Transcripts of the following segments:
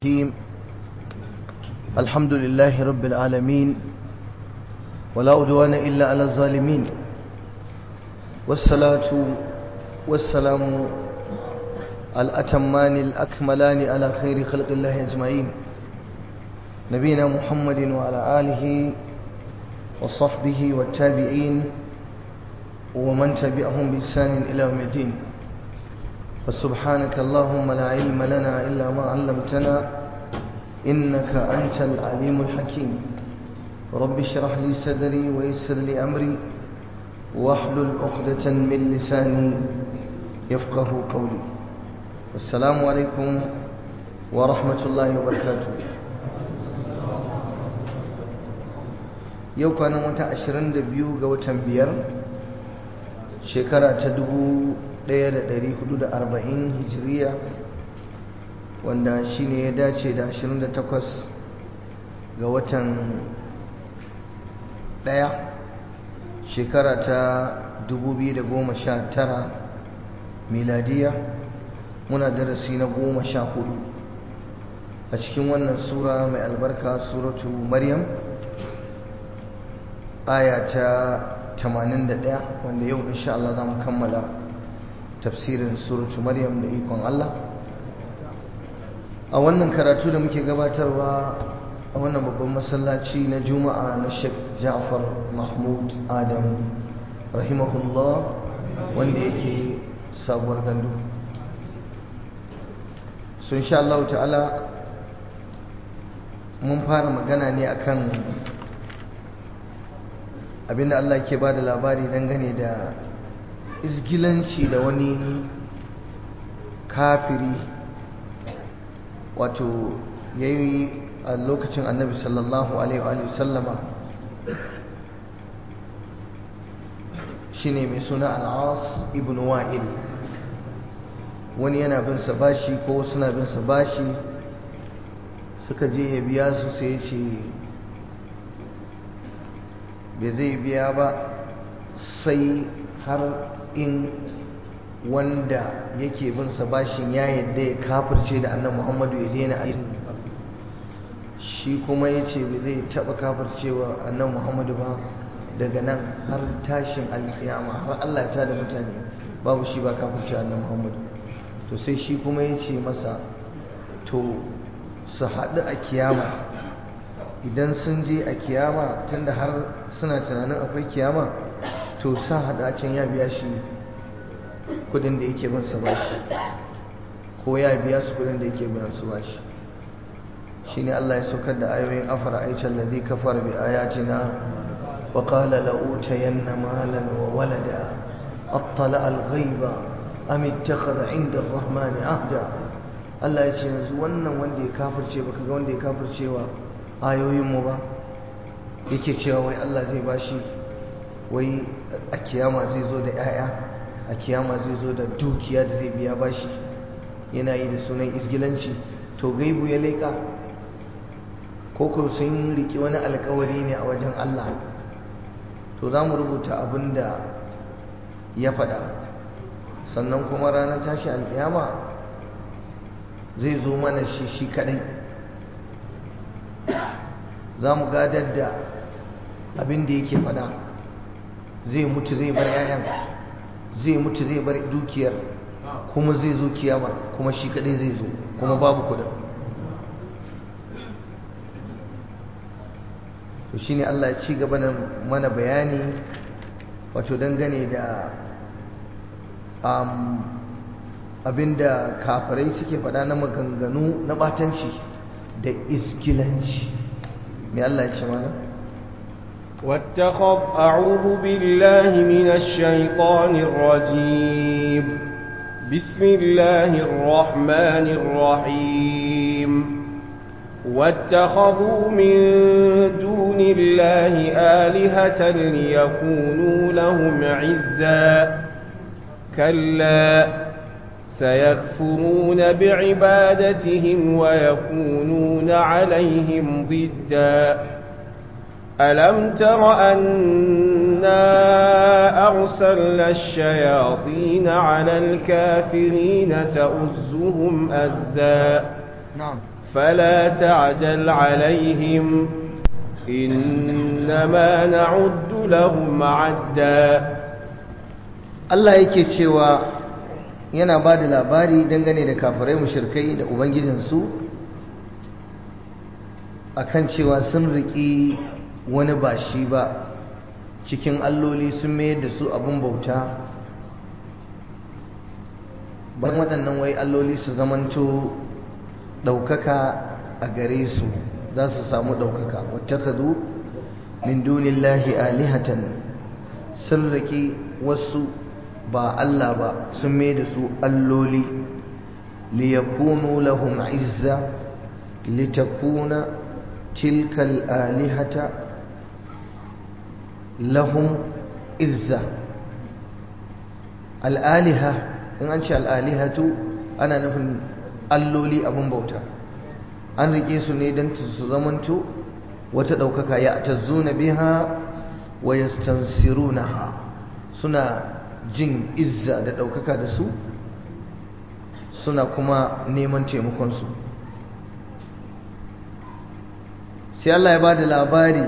الرحيم. الحمد لله رب العالمين ولا عدوان إلا على الظالمين، والصلاة والسلام الأتمان الأكملان على خير خلق الله أجمعين، نبينا محمد وعلى آله وصحبه والتابعين ومن تبعهم بإحسان إلى يوم الدين. فسبحانك اللهم لا علم لنا إلا ما علمتنا إنك أنت العليم الحكيم. رب اشرح لي صدري ويسر لي أمري واحلل عقدة من لساني يفقه قولي. والسلام عليكم ورحمة الله وبركاته. yau kwanan wata 22 ga watan 5 shekara ta 1440 hijiriya, wanda shine ya dace da 28 ga watan 1 shekara ta 2019 miladiya. muna darasi na 14 a cikin wannan sura mai albarka, suratu Maryam, aya ta 81, wanda yau insha Allah za mu kammala tafsirin suratu Maryam da ikon Allah. A wannan karatu da muke gabatarwa a wannan babban masallaci na Juma'a na Sheikh Ja'far Mahmud Adam rahimahullah, wanda yake sabuwar gandu. So insha Allah ta'ala mun fara magana ne akan abinda Allah ke ba da labari dangane da izgilanci da wani kafiri wato yayi a lokacin annabi sallallahu alaihi wa sallama, shine mai suna al-As ibn Wa'il. wani yana bin sa bashi ko suna bin sa bashi, suka je ya biya su, sai ya ce bai zai biya ba sai har in wanda yake bin sa bashin ya yadda ya kafirce da annabi Muhammadu ya daina aiki. Shi kuma ya ce bai zai taɓa kafircewa annabi Muhammadu ba daga nan har tashin alƙiyama, har Allah ta da mutane babu shi ba kafirce annabi Muhammadu. To sai shi kuma ya ce masa to su haɗu a kiyama, idan sun je a kiyama, tunda har suna tunanin akwai kiyama, to sa hada can ya biya shi kudin da yake bin sa bashi, ko ya biya su kudin da yake bin su bashi. Shine Allah ya saukar da ayoyin afara aital ladhi kafara bi ayatina wa qala la utayanna malan wa walada attala al-ghaiba am ittakhadha 'inda ar-rahmani ahda. Allah ya ce yanzu wannan wanda ya kafirce, baka ga wanda ya kafircewa ayoyinmu ba, yake cewa wai Allah zai bashi, wai a kiyama zai zo da 'ya'ya, a kiyama zai zo da dukiya da zai biya bashi, yana yi da sunan isgilanci. To gaibu ya leƙa ko ko sun riƙe wani alƙawari ne a wajen Allah? To za mu rubuta abin da ya faɗa, sannan kuma ranar tashi alƙiyama zai zo mana shi kaɗai. za mu gadar da abin da yake fada. Zai mutu zai bar 'ya'yan, zai mutu zai bar dukiyar, kuma zai zo kiyamar, kuma shi kadai zai zo, kuma babu kudin. to shine Allah ya ci gaba da mana bayani wato dangane da abinda kafirai suke fada na maganganu na batanci da iskilanci. mai Allah ya ce mana واتخذ أعوذ بالله من الشيطان الرجيم بسم الله الرحمن الرحيم واتخذوا من دون الله آلهة ليكونوا لهم عزا كلا سيكفرون بعبادتهم ويكونون عليهم ضدا ألم تر أنا أرسلنا الشياطين على الكافرين تؤزهم أزا نعم فلا تعجل عليهم إنما نعد لهم عدا. Allah yake cewa yana ba da labari dangane da kafirai mushrikai da ubangijinsu akan cewa sun riƙi wani ba shi ba cikin alloli, sun mayar da su abun bauta. ban waɗannan wai alloli su zamanto ɗaukaka a gare su, za su samu ɗaukaka. wattakhadhu min dunillahi alihatan, sun riƙi wasu ba Allah ba, sun mai da su alloli. liyakunu lahum izza, litakuna tilkal alihata lahum izza. al'aliha, in an ce al'alihatu ana nufin alloli abun bauta, an rike su ne don su zamanto wata ɗaukaka. ya tazzuna biha wa yastansirunaha, suna jin izza da ɗaukaka da su, suna kuma neman taimakonsu. sai Allah ya ba da labari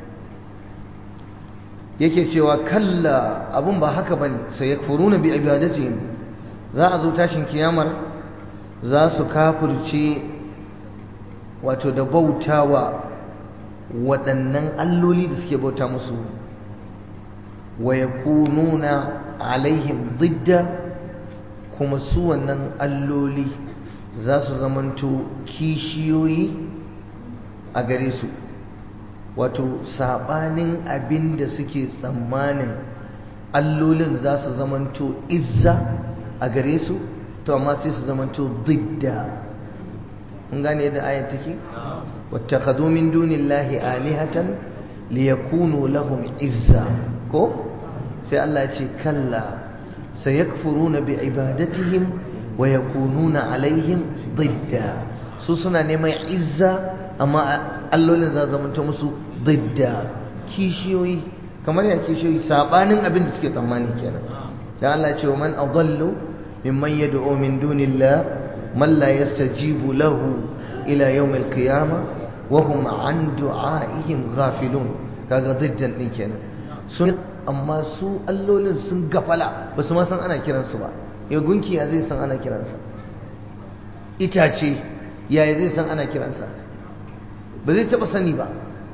yake cewa kalla, abun ba haka bane, sai yakfuruna bi ibadatihim, za a zo tashin kiyamar za su kafirce wato da bautawa waɗannan alloli da suke bauta musu. wa yakununa alaihim didda, kuma su wannan alloli za su zamanto kishiyoyi a gare su, wato sabanin abin da suke tsammanin allolin za su zamanto izza a gare su, to amma sai su zamanto didda. kun gane yadda ayat take? wattakhadhu min dunillahi alihatan liyakunu lahum izza, ko sai Allah ya ce kalla sayakfuruna bi ibadatihim wa yakununa alaihim didda. su suna neman izza, amma allolin za zamanto musu didda, kishiyoyi. kamar ya kishiyoyi, sabanin abin da suke tsammani kenan. dan Allah ya ce man adallu mimman yad'u min dunillah man la yastajibu lahu ila yawm al-qiyamah wa hum an du'aihim ghafilun. kaga diddan din kenan. sun amma su allolin sun gafala, ba su ma san ana kiransu ba. ya gunki ya zai san ana kiransa? itace yaya zai san ana kiransa? ba zai taba sani ba.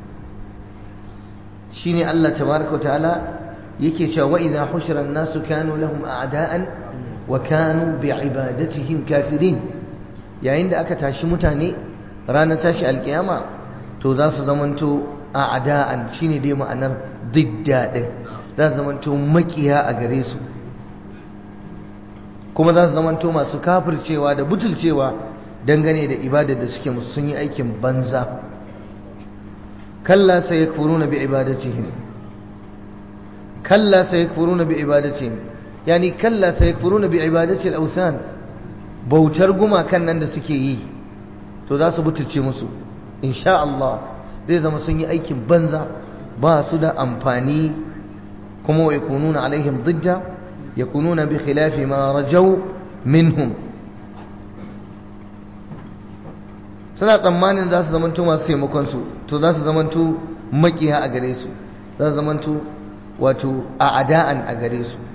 shine Allah tabaraka ta'ala yake cewa wa idha hushira an-nasu kanu lahum a'da'an wa kanu bi'ibadatihim kafirin. yayin da aka tashi mutane ranar tashi alkiyama, to za su zamanto a'da'an, shine dai ma'anar didda din, za su zamanto makiya a gare su, kuma za su zamanto masu kafircewa da butulcewa dangane da ibadar da suke musu, sun yi aikin banza. kalla sayakfuruna bi ibadatihim, kalla sayakfuruna bi ibadatihim, yani kalla sayakfuruna bi ibadati al-awthan, bautar gumakan nan da suke yi, to za su butulce musu insha Allah. zai zama sun yi aikin banza, ba su da amfani. kuma wa yakununa alaihim didda, yakununa bi khilafi ma rajaw minhum, suna tsammanin za su zamanto masu taimakon su, to za su zamanto makiya a gare su, za su zamanto wato a'da'an a gare su.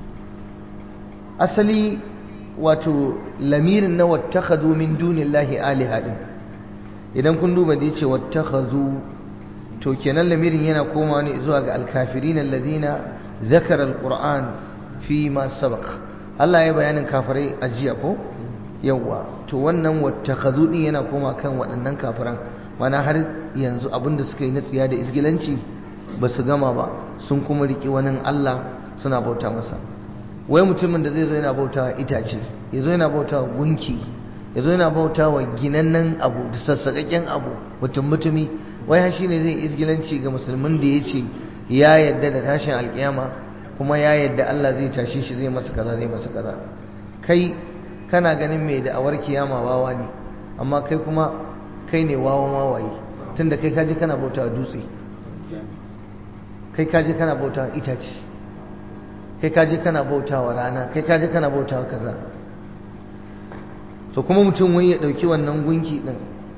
asali wato lamirin na wattakhadhu min dunillahi aliha din, idan kun duba da yace wattakhadhu, to kenan lamirin yana komawa ne zuwa ga alkafirin alladhina zakara alquran fi ma sabaq. Allah ya bayanin kafirai a jiya ko yawa, to wannan wattakhadhu din yana koma kan waɗannan kafiran, mana har yanzu abinda suka yi na tsiya da isgilanci ba su gama ba, sun kuma riki wani Allah suna bauta masa. wai mutumin da zai zo yana bauta itace, ya zo yana bauta gunki, ya zo yana bauta wa ginannen abu da sassaƙaƙƙen abu, mutumi, wai shi ne zai isgilanci ga musulmin da ya ce ya yadda da tashin alƙiyama, kuma ya yadda Allah zai tashe shi, zai masa kaza, zai masa kaza. kai kana ganin mai da awar kiyama wawa ne, amma kai kuma kai ne wawan wawaye, tunda kai kaje kana bauta dutse, kai kaje kana bauta itace, kai kaje kana bauta wa rana, kai kaje kana bauta wa kaza. to kuma mutum wai ya dauki wannan gunki din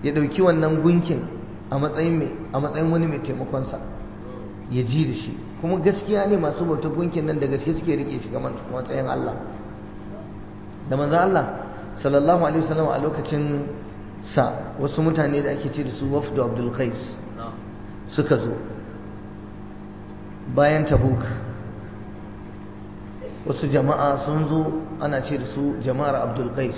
ya ɗauki wannan gunkin a matsayin wani mai taimakonsa ya ji da shi. Kuma gaskiya ne masu bautar gunkin nan da gaske suke rike shi ga matsayin Allah. Da manzo Allah sallallahu alaihi wasallam a lokacin sa wasu mutane da ake ce da su wafdu Abdul Qais suka zo bayan Tabuk. Wasu jama'a sun zo ana ce da su jama'ar Abdul Qais.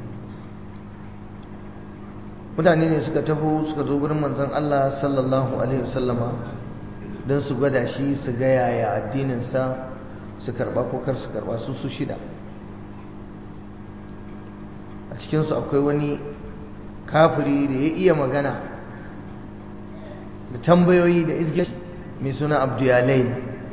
Mutane ne suka taho suka zo gurin manzon Allah sallallahu alaihi wasallama don su gwada shi su ga yaya addininsa, su karba ko kar su karba. su shida. A cikinsu akwai wani kafiri da ya iya magana da tambayoyi da izgi mai suna Abduyalai.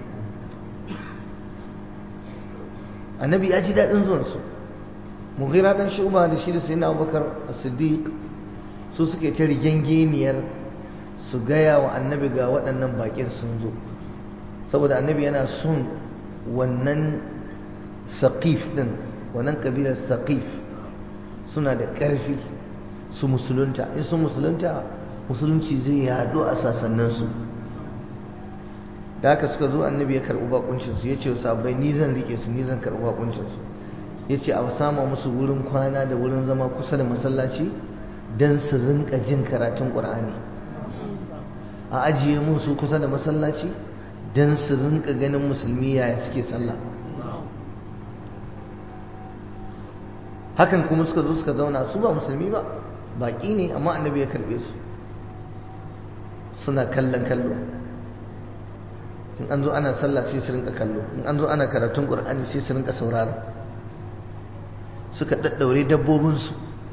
Annabi ya ji daɗin zuwansu. Mughira dan Shu'ba da shi da Sayyidina Abubakar As-Siddiq su suke ta rigengeniyar su gaya wa annabi ga waɗannan baƙin sun zo, saboda annabi yana son wannan Saqif ɗin, wannan ƙabilar Saqif suna da ƙarfi su musulunta. In sun musulunta, musulunci zai yaɗu a sasanninsu. Da haka suka zo annabi ya karɓi baƙuncinsu, ya ce sahabbai ni zan riƙe su, ni zan karɓi baƙuncinsu. Ya ce a sama musu wurin kwana da wurin zama kusa da masallaci don su rinka jin karatun ƙur'ani. A ajiye musu kusa da masallaci don su rinka ganin musulmi yaya suke sallah. Hakan kuma suka zo suka zauna, su ba musulmi ba, baƙi ne, amma annabi ya karɓe su. Suna kallon kallo. In an zo ana sallah sai su rinka kallo, in an zo ana karatun ƙur'ani sai su rinka saurara. Suka daddaure dabbobinsu.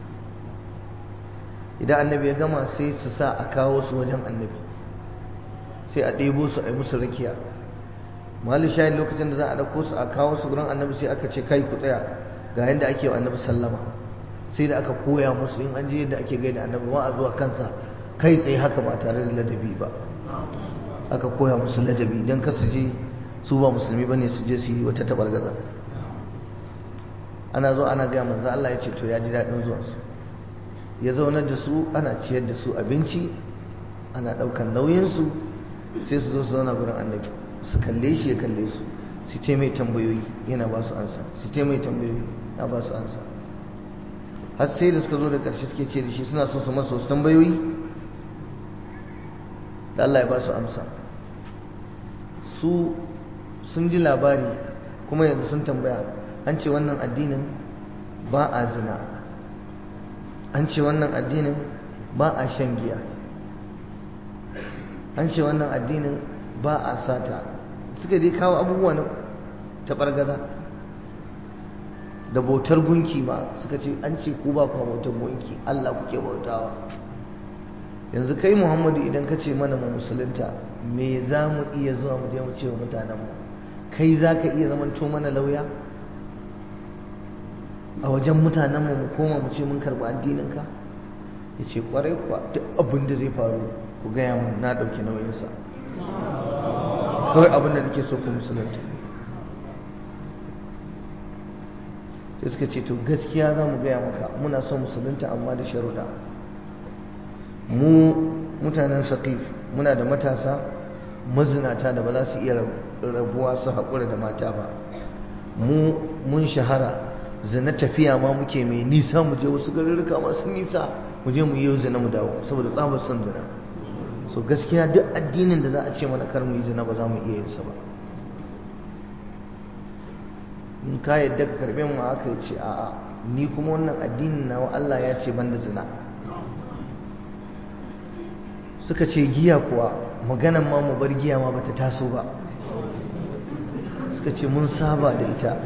Idan annabi ya gama sai su sa a kawo su wajen annabi, sai a ɗebo su a yi musu rakiya. Mahallin shahid lokacin da za a ɗauko su a kawo su gurin annabi sai aka ce kai ku tsaya, ga yadda ake wa annabi sallama. Sai da aka koya musu in an je yadda ake gaida annabi ba a zuwa kansa kai tsaye haka ba tare da ladabi ba. Aka koya musu ladabi don kar su je su ba musulmi bane su je su yi wata tabargaza. Ana zo ana gaya manzo Allah ya ce to ya ji daɗin zuwansu. Ya zaunar da su, ana ciyar da su abinci, ana ɗaukar nauyinsu, sai su zo su zauna gurin annabi su kalle shi ya kalle su, su ce mai tambayoyi yana ba su ansa, su ce mai tambayoyi ya ba su ansa. Har sai da suka zo da ƙarshe suke ce da shi suna so su masa wasu tambayoyi da Allah ya ba su amsa. Su sun ji labari kuma yanzu sun tambaya, an ce wannan addinin ba a zina, an ce wannan addinin ba a shan giya, an ce wannan addinin ba a sata. Suka dai kawo abubuwa na taɓargaza da bautar gunki ma. Suka ce an ce ku ba ku bautar gunki, Allah kuke bautawa. Yanzu kai Muhammadu idan ka ce mana mu musulunta, me za mu iya zuwa mu je mu ce wa mutanenmu? Kai za ka iya zamanto mana lauya a wajen mutanenmu mu koma mu ce mun karɓi addininka? Ya ce ƙwarai kuwa, duk abin da zai faru ku gaya mun, na ɗauki nauyinsa. Kawai abin da nake so ku musulunta. Sai suka ce to gaskiya za mu gaya maka, muna son musulunta amma da sharuɗa. Mu mutanen Saqif muna da matasa mazinata da ba za su iya rabuwa su haƙura da mata ba. Mu mun shahara zina, tafiya ma muke mai nisa, mu je wasu garuruka masu nisa, mu je mu yi zina mu dawo saboda tsabar son zina. So gaskiya duk addinin da za a ce mana kar mu yi zina ba za mu iya yin sa ba. In ka yadda ka karbe mu haka, ya ce a'a, ni kuma wannan addinin nawa Allah ya ce banda zina. Suka ce giya kuwa, maganan ma mu bar giya ma bata taso ba. Suka ce mun saba da ita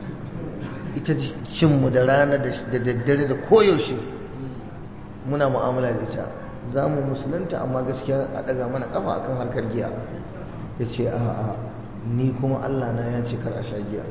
cinmu da rana da daddare da koyaushe muna mu'amala da ita. Za mu musulunta amma gaskiya a ɗaga mana ƙafa akan harkar giya. Ya ce a'a, ni kuma Allah na ya ce kar a sha giya.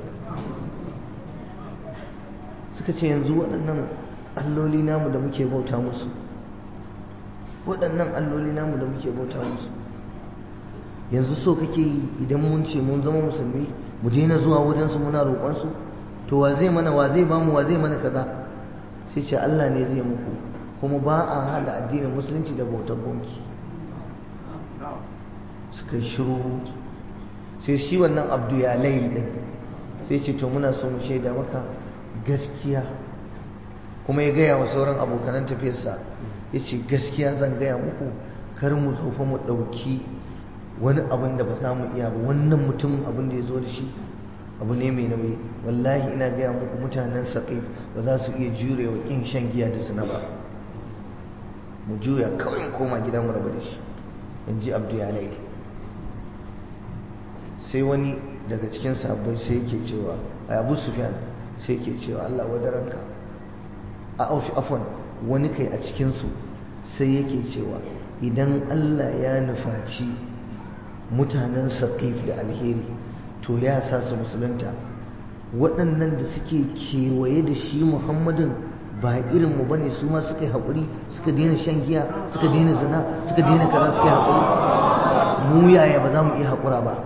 Suka ce yanzu waɗannan alloli namu da muke bauta musu, waɗannan alloli namu da muke bauta musu, yanzu so kake yi idan mun ce mun zama musulmi mu daina zuwa wajensu muna roƙonsu? To wa zai mana, wa zai bamu, wa zai mana kaza? Sai ce Allah ne zai muku, kuma ba a hada addinin musulunci da bautar gunki. Suka yi shiru, sai shi wannan abdu ya lail din sai ce to muna so mu shaida maka gaskiya, kuma ya gaya wa sauran abokanan tafiyarsa ya ce gaskiya zan gaya muku, kar mu tsofa mu ɗauki wani abin da ba za mu iya ba. wannan mutum abin da ya zo da shi abu ne mai nauyi, wallahi ina gaya muku mutanen Saqif ba za su iya jurewa ƙin shan giya da zina ba, mu juya kawai mu koma gida mu rabu da shi, in ji abdu ya lail. sai wani daga cikin sahabbai sai yake cewa Abu Sufyan sai yake cewa Allah wadaranka a afwan wani kai a cikin su sai yake cewa idan Allah ya nufaci mutanen Saqif da alheri to ya sa su musulunta, waɗannan da suke kewaye da shi Muhammadin ba irin mu bane, su ma suka yi haƙuri suka daina shan giya suka daina zina suka daina kaza suka yi haƙuri, mu yaya ba za mu iya haƙura ba?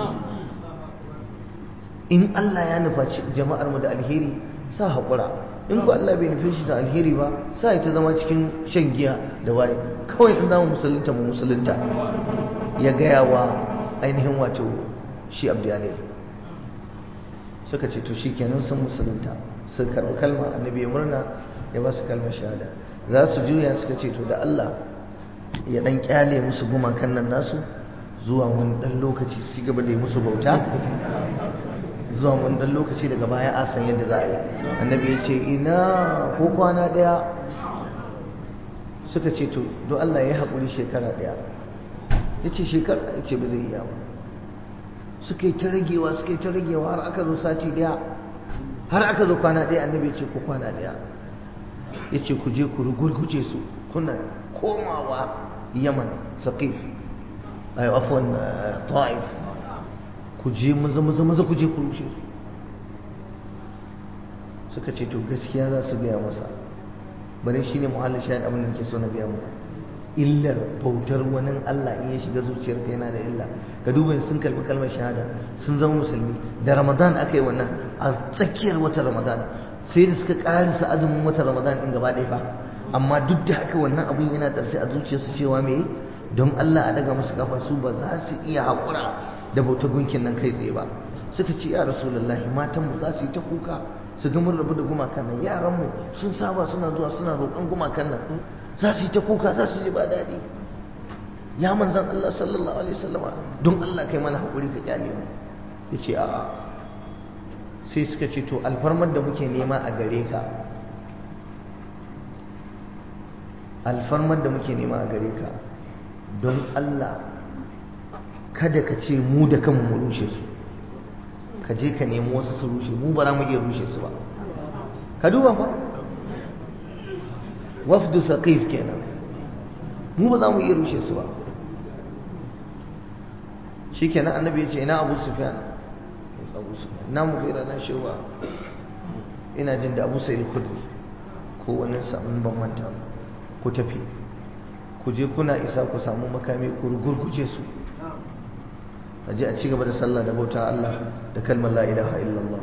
in Allah ya nufaci jama'ar mu da alheri sa haƙura, in ku Allah bai nufe shi da alheri ba sa ita zama cikin shan giya da waye, kawai in zamu musulunta mu musulunta. Ya gaya wa ainihin wato shi Abdiyalil, suka ce to shikenan sun musulunta, sun karɓi kalma, annabi ya murna ya ba su kalmar shahada. za su juya suka ce to da Allah ya dan kyale musu gumakan nan nasu zuwa wani dan lokaci su gaba da yi musu bauta, zuwa wani dan lokaci daga baya a san yadda za a yi. Annabi ya ce ina ko kwana daya, suka ce to don Allah ya haƙuri shekara daya. Ya ce shekara, ya ce ba zai iya ba. Suka yi ta ragewa har aka zo sati daya, har aka zo kwana daya. Annabi ya ce ko kwana daya, ya ce ku je ku rugurguje su, kuna komawa Yaman Saqif ay afwan Taif, ku je maza ku je ku rushe su. Suka ce to gaskiya za su gaya masa, bari shine muhallin shahid abin da nake so na gaya muku, illar bautar wani Allah in ya shiga zuciyarka yana da illa. Ka duba sun kalbi kalmar shahada sun zama musulmi, da Ramadan aka yi wannan, a tsakiyar watan Ramadan, sai da suka karisa azumin watan Ramadan din gaba ɗaya fa, amma duk da haka wannan abun yana ƙarshe a zuciyarsu cewa me don Allah a daga musu kafa, su ba za su iya haƙura da bautar gunkin nan kai tsaye ba. Suka ce ya Rasulullahi, matanmu za su yi ta kuka su ga mun rabu da gumakan nan, yaranmu sun saba suna zuwa suna roƙon gumakan nan, za su yi ta kuka, za su ji ba daɗi. Ya manzan Allah sallallahu alaihi wasallama, don Allah kai mana haƙuri ka kyale mu. Ya ce a'a. Sai suka ce to alfarmar da muke nema a gare ka, alfarmar da muke nema a gare ka, don Allah kada ka ce mu da kanmu mu rushe su, ka je ka nemi wasu su rushe, mu ba za mu iya rushe su ba. Ka duba fa, wafdu Saqif kenan, mu ba za mu iya rushe su ba. Shikenan annabi ya ce ina Abu Sufyan, na Mughira na Shuba, ina jin da Abu Sa'id al-Khudri ko wani samun ban manta, ku tafi ku je kuna isa ku samu makami ku rugurguje su, a je a ci gaba da sallah da bauta Allah da kalmar la ilaha illallah.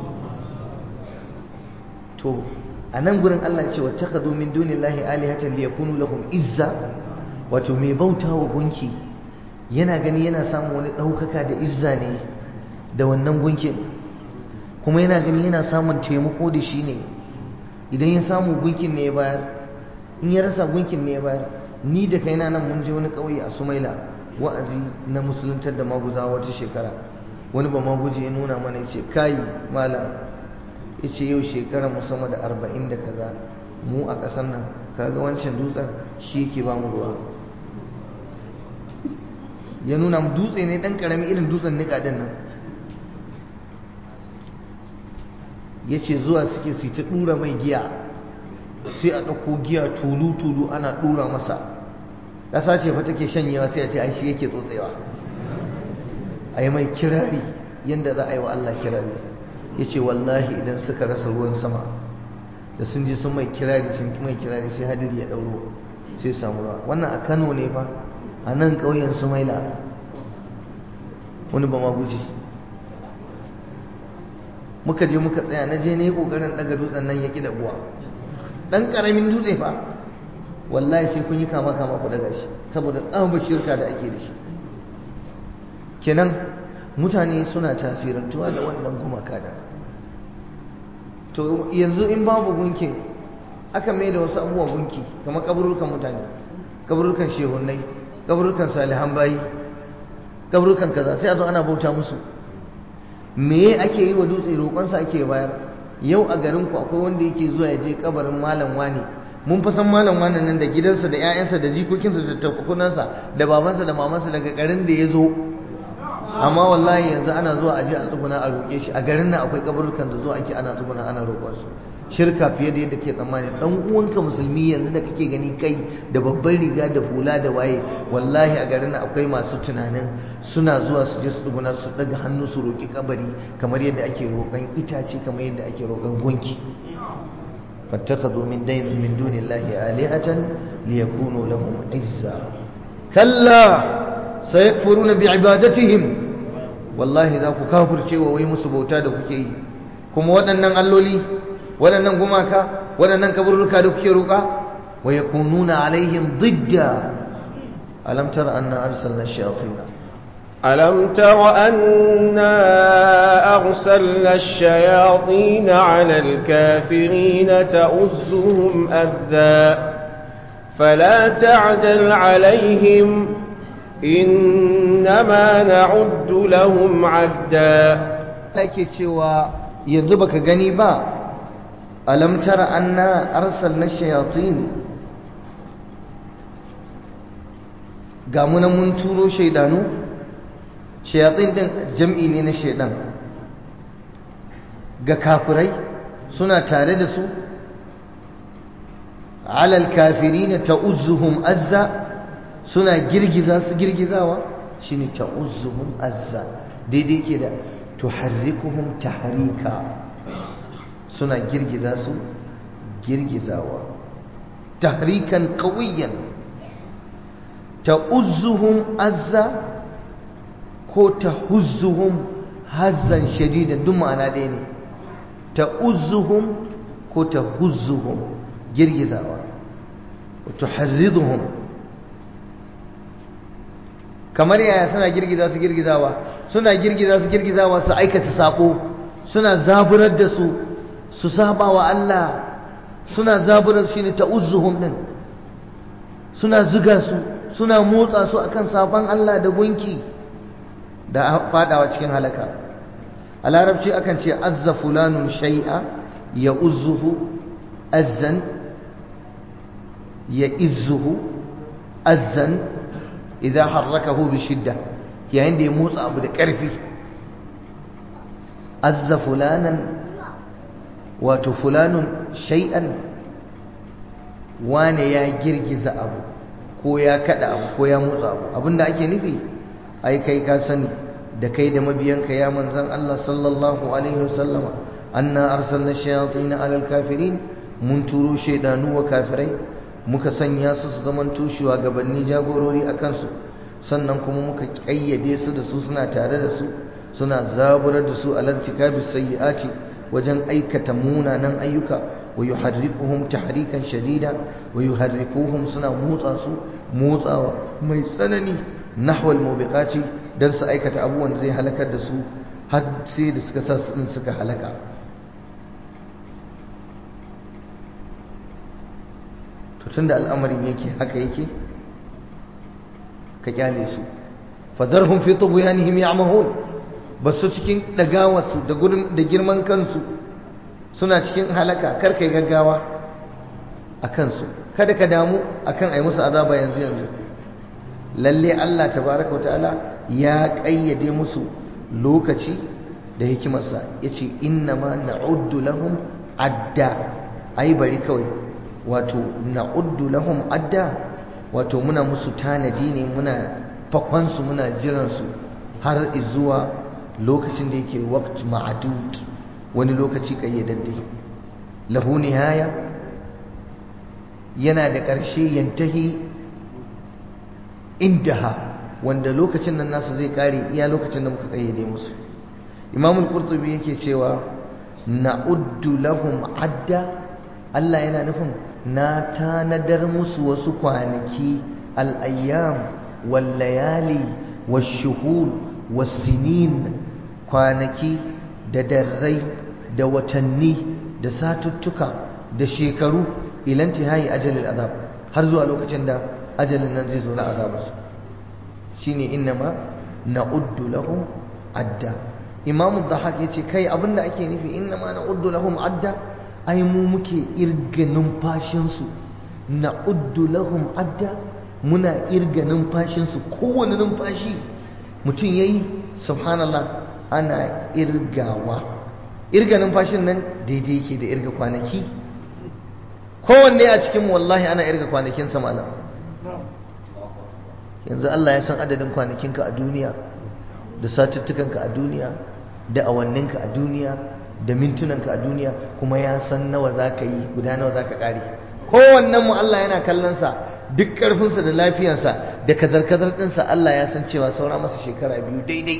To a nan gurin Allah ya ce wattakhadhu min dunillahi alihatan liyakunu lahum izza, wato mai bauta wa gunki yana gani yana samun wani ɗaukaka da izza ne da wannan gunkin, kuma yana gani yana samun taimako da shi ne. Idan ya samu gunkin ne ya bayar, in ya rasa gunkin ne ya bayar. Ni da kaina nan mun je wani ƙauye a Sumaila wa'azi na musuluntar da maguzawa wata shekara, wani ba maguji ya nuna mana ya ce kai malam, ya ce yau shekara mu sama da 40 da kaza mu a ƙasar nan, kaga wancan dutsen shi yake ba mu ruwa. Ya nuna mu dutse ne ɗan ƙarami irin dutsen niƙa ɗin nan. Ya ce zuwa suke su ta ɗura mai giya, sai a ɗauko giya tulu-tulu ana ɗura masa, ƙasa ce fa take shanyewa, sai a ce ai shi yake tsotsewa, a yi mai kirari yadda za a yi wa Allah kirari. Ya ce wallahi idan suka rasa ruwan sama, da sun ji sun mai kirari sai hadiri ya ɗauro sai samu ruwa. Wannan a Kano ne fa, a nan ƙauyen Sumaila, wani ba ma guji. Muka je muka tsaya, na je na yi ƙoƙarin ɗaga dutsen nan ya ƙi ɗaguwa, ɗan ƙaramin dutse fa, wallahi sai kun yi kama ku daga shi saboda tsabar shirka da ake da shi. Kenan mutane suna tasirantuwa da wannan gumaka da to yanzu in babu gunkin aka mai da wasu abubuwa gunki kamar kaburukan mutane, kaburukan shehunai, kaburukan salihan bayi, kaburukan kaza, sai a zo ana bauta musu. Me ake yi wa dutse? roƙonsa ake bayar. Yau a garin ku akwai wanda yake zuwa ya je kabarin malam wani, mun fa san malam wani nan da gidansa da ƴaƴansa da jikokinsa da tafukunansa da babansa da mamansa daga garin da ya zo, amma wallahi yanzu ana zuwa aje a tsuguna a roƙe shi. A garin nan akwai kaburukan da zuwa ake ana tsuguna ana roƙon su. Shirka fiye da yadda ke tsammani. Dan uwanka musulmi yanzu da kake gani kai da babban riga da hula da waye, wallahi a garin nan akwai masu tunanin suna zuwa su je su tsuguna su daga hannu su roƙi kabari kamar yadda ake roƙon itace, kamar yadda ake roƙon gunki. fattakhadhu min dunillahi alihatan liyakunu lahum izza kalla sayakfuruna bi'ibadatihim. wallahi za ku kafirce wa wai musu bauta da kuke yi. kuma waɗannan alloli, waɗannan gumaka, waɗannan kaburruka da kuke roƙa, wa yakununa alaihim didda. alam tara anna arsalna shayatin ألم تر أنا أرسلنا الشياطين على الكافرين تؤزهم أذى فلا تعجل عليهم إنما نعد لهم عدا. take cewa yanzu baka gani ba, alam tara anna arsalna shayatin, ga mu mun turo shaydanu. shayatin din jam'i ne na shaydan, ga kafirai suna tare da su. alal kafirin ta'uzzuhum azza, suna girgiza su girgizawa, shine ta'uzzuhum azza, daidai ke da tuharrikuhum tahrika, suna girgiza su girgizawa, tahrikan qawiyan. ta'uzzuhum azza ko tahuzzuhum hazzan shadidan, duk ma'ana ɗaya ne. ta'uzzuhum ko tahuzzuhum girgizawa, wa tuharriduhum, kamar yaya suna girgiza su girgizawa, suna girgiza su girgizawa su aikata sabo, suna zaburar da su su saba wa Allah, suna zaburar shi ne ta'uzzuhum din, suna zuga su, suna motsa su akan saban Allah da gunki da fadawa cikin halaka. a larabci akan ce azza fulanun shay'a ya uzzuhu azzan, ya izzuhu azzan idan harrakahu bi shidda, yayin da ya motsa abu da ƙarfi. azza fulanan, wato fulanun shay'an, wane ya girgiza abu ko ya kada abu ko ya motsa abu. abinda ake nufi, ai kai ka sani da kai da mabiyanka ya manzan Allah sallallahu alaihi wasallama, anna arsalna shayatin alal kafirin, mun turo shaydanu wa kafirai, muka sanya su su zaman tushewa gabanni jagorori a kansu, sannan kuma muka kayyade su da su, suna tare da su, suna zaburar da su alal tikabis sayyiati, wajen aikata munanan ayyuka. wa yuharrikuhum tahrikan shadida, wa yuharrikuhum, suna motsa su motsawa mai tsanani, nahwal mubiqati, dan su aikata abubuwan zai halakar da su har sai da suka sa su din suka halaka. to tunda al'amarin yake haka yake, ka kyale su, fadarhum fi tughyanihim ya'mahun, basu cikin dagawarsu da girman kansu suna cikin halaka. kar kai gaggawa akan su, kada ka damu akan ai musu azaba yanzu. lalle Allah tabaraka wataala ya kayyade musu lokaci da hikimarsa, yace innama na'uddu lahum adda, ai bari kawai, wato na'uddu lahum adda, wato muna musu tanadi ne, muna fakon su, muna jiran su har zuwa lokacin da yake waqt ma'dud, wani lokaci kayyadadde. lahu nihaya, yana da ƙarshe, yantahi indaha, wanda lokacin nan nasu zai kare iya lokacin da muka kayyade musu. Imam al-Qurtubi yake cewa na'uddu lahum adda, Allah yana nufin na tanadar musu wasu kwanaki al-ayyam wal layali wash-shuhur was-sinin, kwanaki da darrai da watanni da satuttuka da shekaru ila intihai ajalil azab, har zuwa lokacin da ajalin nan zai zo na azabarsu. shine innama na'uddu lahum adda. Imamu Dhahak yace kai abinda ake nufi innama na'uddu lahum adda, ai mu muke irga numfashin su. Na'uddu lahum adda, muna irga numfashin su, kowane numfashi mutum yayi subhanallah ana irgawa. Irga numfashin nan daidai yake da irga kwanaki. Kowanne a cikin wallahi ana irga kwanakin sa malam. Yanzu Allah ya san adadin kwanakinka a duniya, da satuttukanka a duniya, da awanninka a duniya, da mintunanka a duniya, kuma ya san nawa zaka yi, guda nawa zaka kare. Kowannen mu Allah yana kallon sa, duk karfinsa da lafiyarsa da kazar-kazar ɗinsa, Allah ya san cewa saura masa shekara 2 daidai,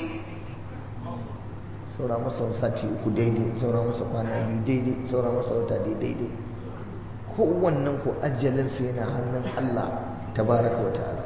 saura masa sati 3 daidai, saura masa kwana 2 daidai, saura masa wata daidai. Kowannen ku ajalinsa yana hannun Allah tabaraka wa ta'ala.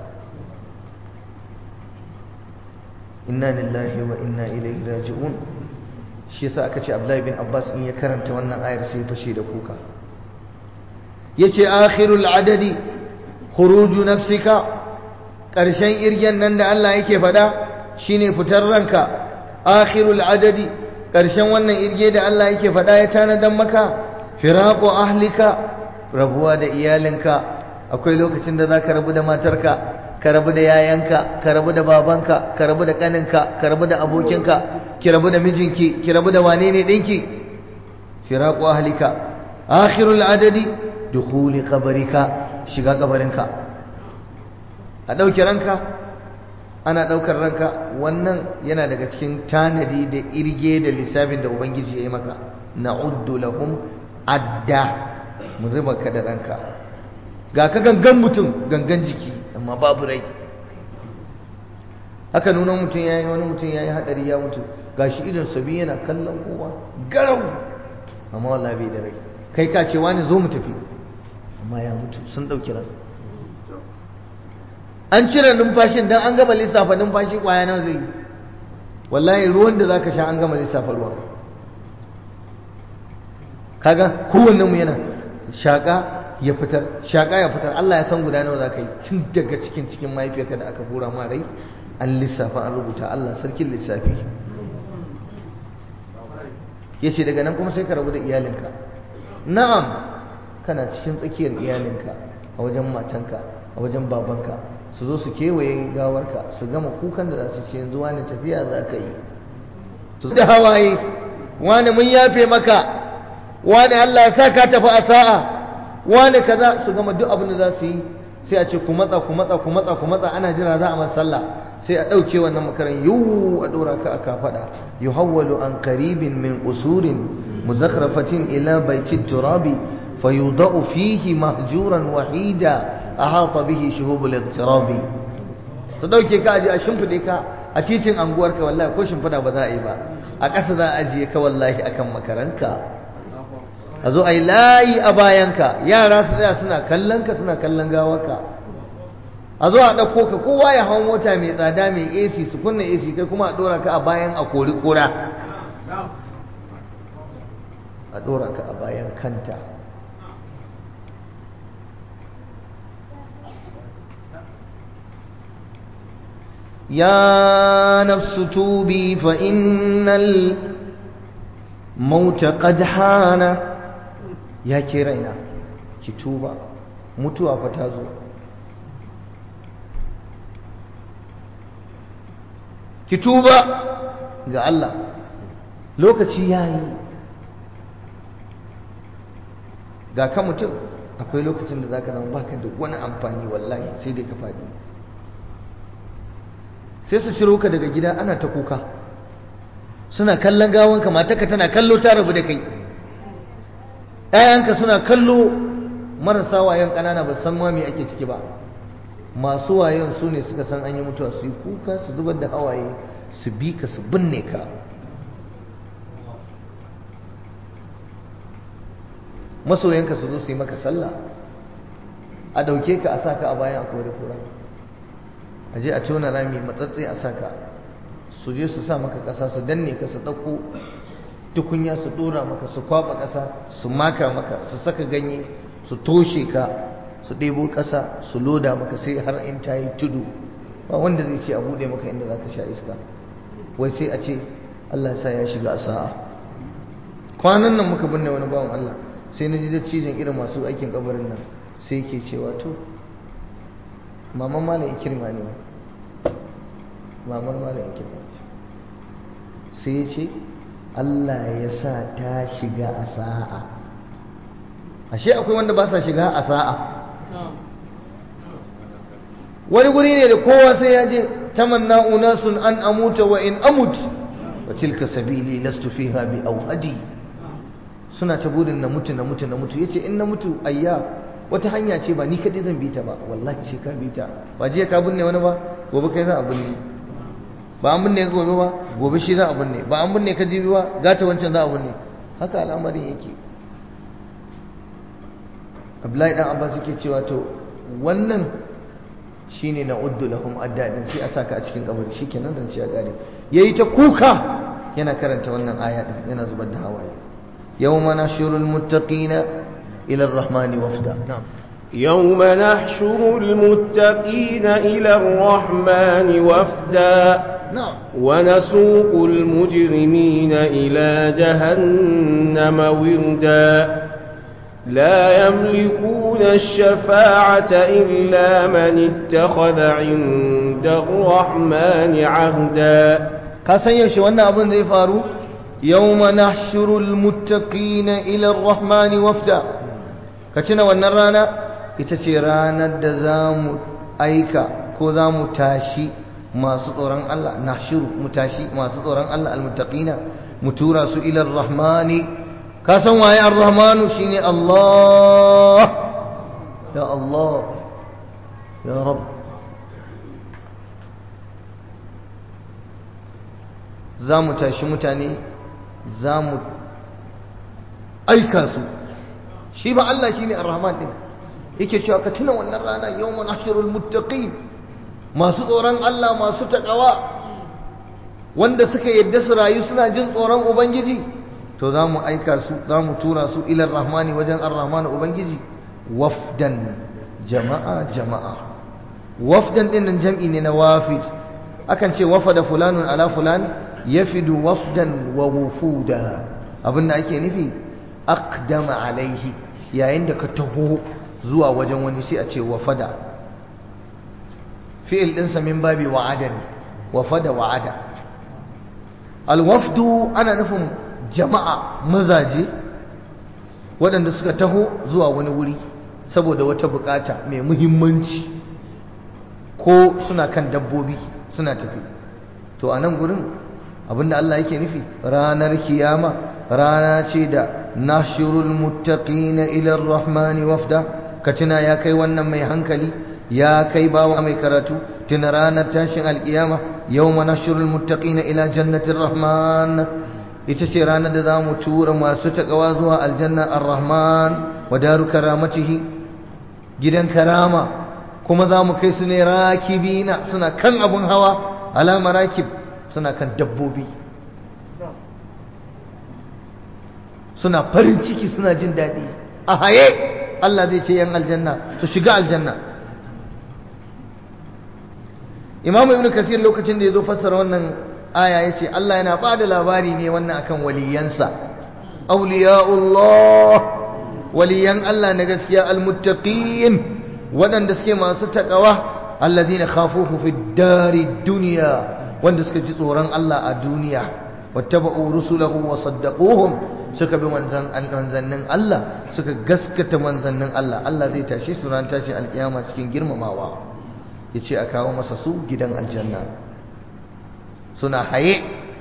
Inna lillahi wa inna ilaihi raji'un. Shi yasa aka ce Abdullahi bin Abbas in ya karanta wannan ayar sai fashe da kuka. Yace akhirul adadi khuruju nafsika, karshen irgen nan da Allah yake fada shine fitar ranka. Akhirul adadi, karshen wannan irge da Allah yake fada ya tanadan maka. Firaqu ahlika, rabuwa da iyalinka. Akwai lokacin da zaka rabu da matarka, ka rabu da yayanka, ka rabu da babanka, ka rabu da kaninka, ka rabu da abokinka, ki rabu da mijinki, ki rabu da wane ne ɗinki. Firaqu ahlika. Akhirul adadi dukhuli qabrika, shiga kabarinka. A ɗauke ranka, ana ɗaukar ranka. Wannan yana daga cikin tanadi da irge da lissafin da Ubangiji ya yi maka. Na'uddu lahum adda, mun riba ka da ranka. Ga ka gangan mutum, gangan jiki, amma babu rai. Haka nuna mutum yayi, wani mutum yayi hadari ya mutu, gashi idon sabi yana kallon kowa garau, amma wallahi bai da rai. Kai ka ce wani zo mu tafi, amma ya mutu, sun dauki ran. An cire numfashin dan an gama lissafa numfashi kwaya nawa zai yi. Wallahi ruwan da zaka sha an gama lissafa ruwan. Kaga kowannen mu yana shaka ya fitar, shaka ya fitar. Allah ya san guda nawa zaka yi tun daga cikin mahaifiyarka da aka hura ma rai, an lissafa an rubuta. Allah sarkin lissafi. Yace daga nan kuma sai ka rabu da iyalinka. Na'am, kana cikin tsakiyar iyalinka, a wajen matanka, a wajen babanka, su zo su kewaye gawarka, su gama kukan da za su ce yanzu wani tafiya za ka yi, su da hawaye, wani mun yafe maka, wani Allah ya sa ka tafi a sa'a, wani kaza, su gama duk abin da za su yi. Sai a ce ku matsa, ku matsa, ku matsa, ku matsa, ana jira za a masa sallah. Sai a ɗauke wannan makaran yiwu a ɗora ka a kafaɗa. Yuhawwalu an qaribin min usurin muzakhrafatin ila baitit turabi fayudau fihi mahjuran wahida ahata bihi shuhubul iqtirabi. Su ɗauke ka aje a shimfide ka a titin anguwarka, wallahi ko shimfida ba za a yi ba, a ƙasa za a ajiye ka wallahi akan makaranka. A zo a yi layi a bayanka, yara su tsaya suna kallon ka, suna kallon gawarka. A zo a ɗauko ka, kowa ya hau mota mai tsada mai AC, su kunna AC, kai kuma a ɗora ka a bayan a kori kura, a ɗora ka a bayan kanta. Ya nafsu tubi fa innal mauta qad hana. Ya ke raina, ki tuba, mutuwa fa ta zo. Ki tuba ga Allah, lokaci yayi. Ga ka mutum, akwai lokacin da zaka zama baka da wani amfani, wallahi sai dai ka faɗi. Sai su ciro ka daga gida ana ta kuka, suna kallon gawanka, matarka tana kallo ta rabu da kai, ‘ya'yanka suna kallo, marasa wayan ƙanana ba san ma me ake ciki ba. Masu wayan su ne suka san an yi mutuwa, su yi kuka, su zubar da hawaye, su bi ka, su binne ka. Masoyanka su zo su yi maka sallah, a ɗauke ka a saka a bayan akwai da kura a je a tona rami matsatsi a saka su je su sa maka ƙasa su danne ka su ɗauko tukunya su ɗora maka su kwaɓa ƙasa su maka maka su saka ganye su toshe ka su ɗebo ƙasa su loda maka sai har in ta yi tudu ba wanda zai ce a buɗe maka inda za ka sha iska wai sai a ce Allah ya sa ya shiga a sa'a kwanan nan muka binne wani bawan Allah sai na ji da cijin irin masu aikin kabarin nan sai yake cewa to maman malam ikirma ne mamar malam ikirma sai ya ce Allah ya sa ta shiga a sa'a ashe akwai wanda ba sa shiga a sa'a wani guri ne da kowa sai ya je tamanna unasun an amuta wa in amut wa tilka sabili lastu fiha bi awhadi suna ta burin na mutu yace in na mutu ayya wata hanya ce ba ni kadai zan bi ta ba wallahi sai ka bi ta ba je ka binne wani ba gobe kai za a binne ba an binne gobe ba gobe shi za a binne ba an binne ka jibi ba gata wancan za a binne haka al'amarin yake Abdullahi dan Abbas yake cewa to wannan shine na uddu lahum addadin sai a saka a cikin kabari shikenan dan ci ya gare yayi ta kuka yana karanta wannan aya din yana zubar da hawaye yawma nashurul muttaqina ila ar-rahmani wafda na'am يوم نحشر المتقين إلى الرحمن وفدا ونسوق المجرمين إلى جهنم وردا لا يملكون الشفاعة إلا من اتخذ عند الرحمن عهدا كاسن يوشي وانا أبن ذي فارو يوم نحشر المتقين إلى الرحمن وفدا كتنا ونرانا يتشيرانا الدزام أيكا كوزام تاشي ما سطوران الله نحشر متاشي ما سطوران الله المتقين متورس إلى الرحمن كاسن واي الرحمن شيني الله يا الله يا رب zamu tashi mutane zamu aika su shi ba Allah shine ar-rahman din yake cewa ka tuna wannan rana yawma nahshurul muttaqin masu tsoron Allah masu takawa wanda suka yadda su rayu suna jin tsoron ubangiji to za mu aika su za mu tura su ilar rahmani wajen ar-rahman ubangiji wafdan jama'a wafdan din nan jam'i ne na wafid akan ce wafada fulanun ala fulan yafidu wafdan wa wufuda abinda ake nufi aqdama alaihi yayin da ka taho zuwa wajen wani sai a ce wafada fi'il din sa min babi wa'ada wafada wa'ada al-wafdu ana nufin jama'a mazaje waɗanda suka taho zuwa wani wuri saboda wata bukata mai muhimmanci ko suna kan dabbobi suna tafi to a nan gurin abinda Allah yake nufi ranar kiyama rana ce da nashirul muttaqina ila ar-rahmani wafda ka tuna ya kai wannan mai hankali ya kai bawa mai karatu tuna ranar tashin alkiyama yawma nashirul muttaqina ila jannatir rahman ita ce ranar da za mu tura masu taƙawa zuwa aljanna ar-rahman wa daru karamatihi gidan karama kuma za mu kai su ne rakibina suna kan abun hawa ala marakib suna kan dabbobi suna farin ciki suna jin daɗi a haye Allah zai ce yan aljanna su shiga aljanna Imam Ibn Kathir lokacin da ya zo fassara wannan aya yace Allah yana bada labari ne wannan akan waliyansa awliyaullah waliyan Allah na gaskiya almuttaqin wadanda suke masu takawa alladhina khafufu fid dari dunya wanda suka ji tsoron Allah a duniya wattaba'u rusulahu wa saddaquhum suka bi manzannin Allah suka gaskata manzannin Allah Allah zai tashi su ran tashi alkiyama cikin girmamawa yace a kawo masa su gidan aljanna suna haye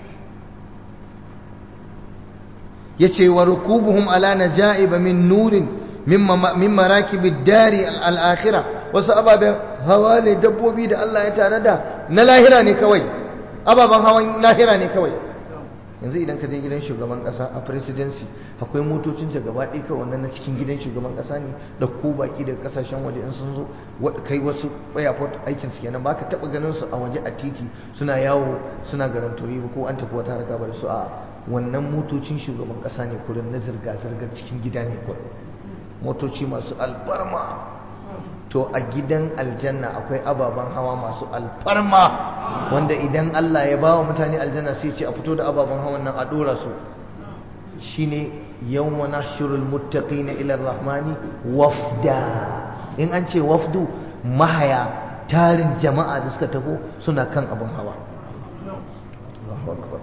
yace wa rukubuhum ala najaiba min nurin min marakibid dari al-akhirah wasu ababen hawa ne dabbobi da Allah ya tanada na lahira ne kawai ababen hawan lahira ne kawai yanzu idan ka je gidan shugaban kasa a presidency akwai motocin da gaba ɗaya kawai wannan na cikin gidan shugaban kasa ne da ko baki daga kasashen waje in sun zo kai wasu airport aikin su kenan baka taba ganin su a waje a titi suna yawo suna garantoyi ba ko an tafi wata harka ba da su a wannan motocin shugaban kasa ne kurin na zirga zirgar cikin gida ne kurin motoci masu albarma to a gidan aljanna akwai ababen hawa masu alfarma wanda idan Allah ya bawa mutane aljanna sai ce a fito da ababen hawan nan a dora su shine yawma nahshurul muttaqina ila ar-rahmani wafda in an ce wafdu mahaya tarin jama'a da suka taho suna kan abin hawa Allahu akbar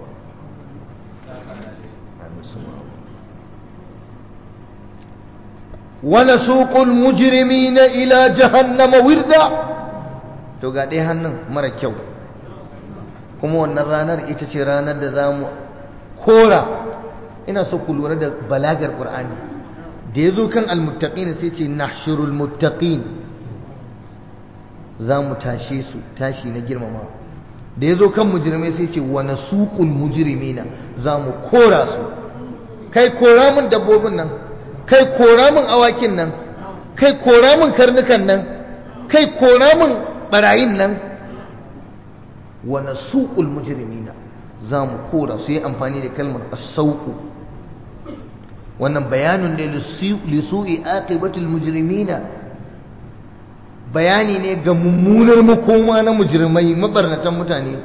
ونسوق المجرمين إلى جهنم وردا to ga ɗaya hannun mara kyau kuma wannan ranar ita ce ranar da za mu kora ina so ku lura da balagar ƙur'ani da ya zo kan almuttaqin sai ce nahshurul muttaqin za mu tashe su tashi na girmama da ya zo kan mujrimai sai ce wa nasuqul mujrimina za mu kora su kai kora mun dabbobin nan kai kora min awakin nan kai kora min karnukan nan kai kora min barayin nan wa nasuqul mujrimina zamu kora su yi amfani da kalmar as-sauqu wannan bayanun ne li su'i aqibatul mujrimina bayani ne ga mummunar makoma na mujrimai mabarnatan mutane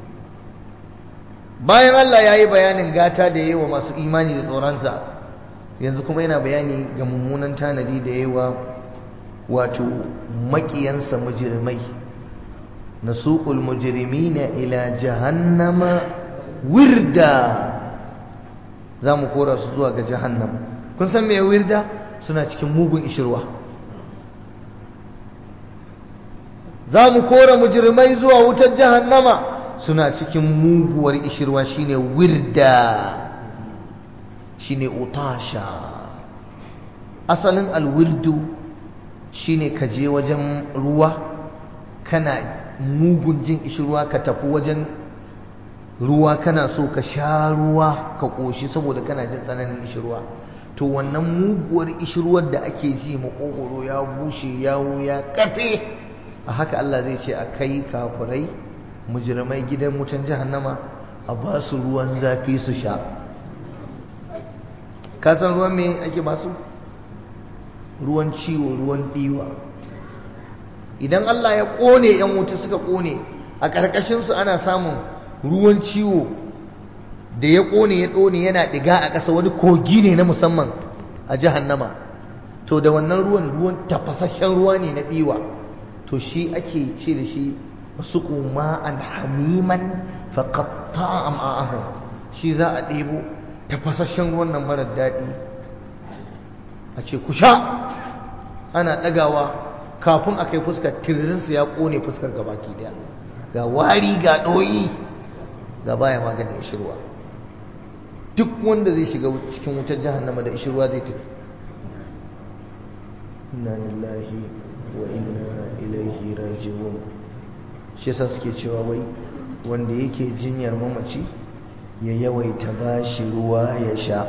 bayan Allah yayi bayanin gata da yayi wa masu imani da tsoronsa yanzu kuma yana bayani ga mummunan tanadi da yawa wato makiyansa mujrimai nasuqul mujrimina ila jahannama wirda zamu kora su zuwa ga jahannam kun san me wirda suna cikin mugun ishirwa zamu kora mujrimai zuwa wutar jahannama suna cikin muguwar ishirwa shine wirda shine utasha asalin alwirdu shine ka je wajen ruwa kana mugun jin ishirwa ka tafi wajen ruwa kana so ka sha ruwa ka koshi saboda kana jin tsananin ishirwa to wannan muguwar ishirwar da ake ji makogoro ya bushe yawo ya kafe a haka Allah zai ce a kai kafirai mujrimai gidan mutan jahannama a ba su ruwan zafi su sha ka san ruwan me ake ba su ruwan ciwo ruwan diwa idan Allah ya kone yan wuta suka kone a karkashin su ana samun ruwan ciwo da ya kone ya tsone yana diga a ƙasa wani kogi ne na musamman a jahannama to da wannan ruwan tafasasshen ruwa ne na diwa to shi ake ce da shi suqu ma'an hamiman faqatta'a am'a'ahum shi za a ɗebo tafasasshen ruwan nan marar daɗi a ce ku sha ana ɗagawa kafin a kai fuskar tiririnsu ya ƙone fuskar gabaki ɗaya ga wari ga ɗoyi ga baya maganin ishirwa duk wanda zai shiga cikin wutar jahannama da ishirwa zai tafi inna lillahi wa inna ilaihi raji'un shi yasa suke cewa wai wanda yake jinyar mamaci ya yawaita bashi ruwa ya sha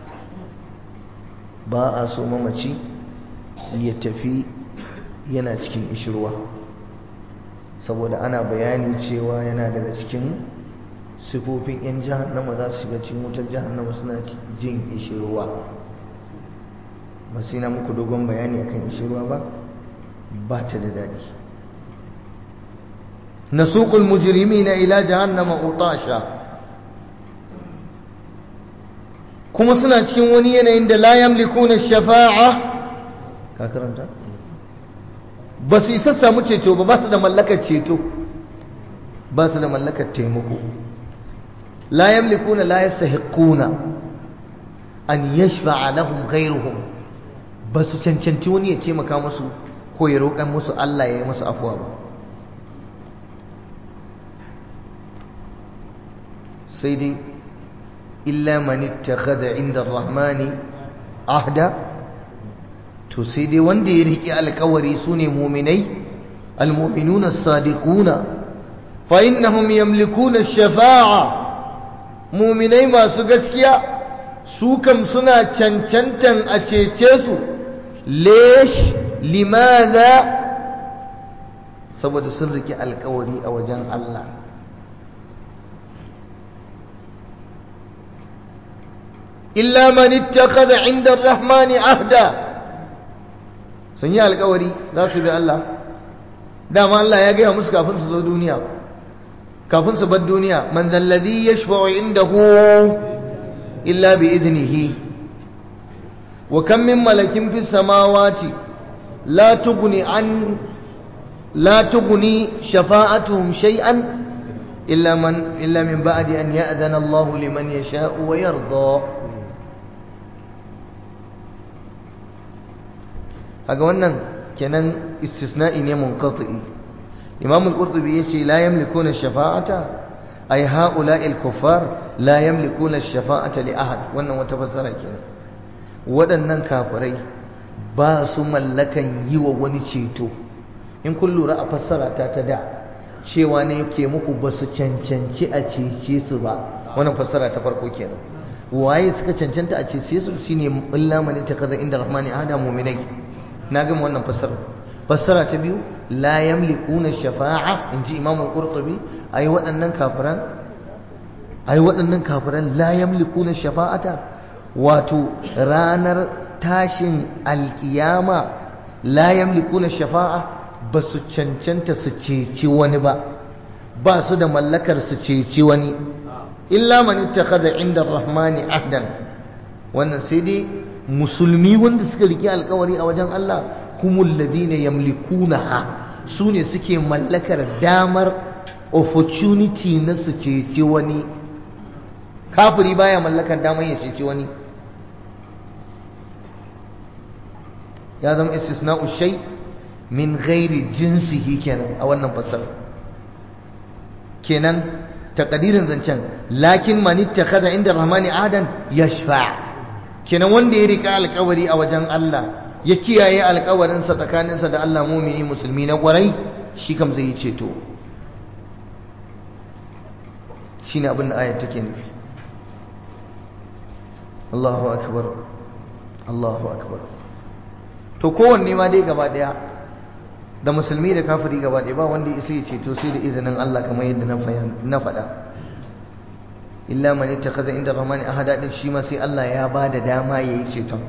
ba a so mamaci ya tafi yana cikin ishirwa saboda ana bayani cewa yana daga cikin sifofin 'yan jahannama za su shiga cikin wutar jahannama suna jin ishirwa ba sai na muku dogon bayani akan ishirwa ba ta da daɗi nasuqul mujrimina ila jahannama utasha kuma suna cikin wani yanayin da la yamlikuna shafa'a ka karanta ba su isa samu ceto ba su da mallakar ceto ba su da mallakar taimako la yamlikuna la yastahiquna an yashfa'a lahum ghayruhum ba su cancanci wani ya taimaka musu ko ya roƙan musu Allah ya yi musu afuwa ba sai dai illa man ittakhadha 'inda ar-rahmani ahda to sai dai wanda ya riƙe alƙawari sune mu'minai al-mu'minuna as-sadiquna fa innahum yamlikuna ash-shafa'a muminai masu gaskiya su kam suna cancantan a cece su. Lesh limaza, saboda sun rike alkawari a wajen Allah. Illa man ittakhadha 'inda ar-rahmani ahda, sun yi alkawari za su bi Allah. Dama Allah ya gaya musu kafin su zo duniya, kafin su bar duniya, man zalladhi yashfa'u indahu illa bi idnihi wa kam min malakin fis samawati la tughni shafa'atuhum shay'an illa min ba'di an ya'dhana Allahu liman yasha'u wa yarda. kaga wannan kenan istisna'i ne munqati. Imam al-Qurtubi yace la yamlikuna shafa'ata ay ha'ula'il kuffar la yamlikuna shafa'ata li ahad. Wannan wata fassara kenan, waɗannan kafirai ba su mallakan yi wa wani ceto. In kun lura a fassara ta da cewa ne ke muku ba su cancanci a cece su ba, wannan fassara ta farko kenan. Waye suka cancanta a cece su? shine illa man takaza inda rahmani ahada, mu'minai. na gama wannan fassara ta biyu, la yamlikuna shafa'a, inji Imam al-Qurtubi, ai waɗannan kafiran la yamlikuna shafa'ata, wato ranar tashin alkiyama la yamlikuna shafa'a, ba su cancanta su ceci wani ba su da mallakar su ceci wani. Illa man ittakhadha 'inda ar-rahmani ahdan, wannan sai dai musulmi wanda suka rike alkawari a wajen Allah, humul ladina yamlikunaha, su ne suke mallakar damar opportunity na su ceci wani. Kafiri baya mallakar damar ya ceci wani. Ya zama istisna'u shay min ghairi jinsihi kenan a wannan fasara. Kenan takadirin zancen, lakin man ittakhadha inda rahmani ahadan yashfa', kenan wanda ya rika alkawari a wajen Allah, ya kiyaye alkawarinsa tsakaninsa da Allah, mumini musulmi na kwarai, shi kam zai yi ceto. shine abin da ayat take nufi. Allahu akbar, Allahu akbar. To kowanne ma dai gaba daya, da musulmi da kafiri gaba daya, ba wanda ya sai ceto sai da izinin Allah, kamar yadda na faɗa. Illa man ittakhadha inda rahmani ahada, din shi ma sai Allah ya bada dama yayi ceton.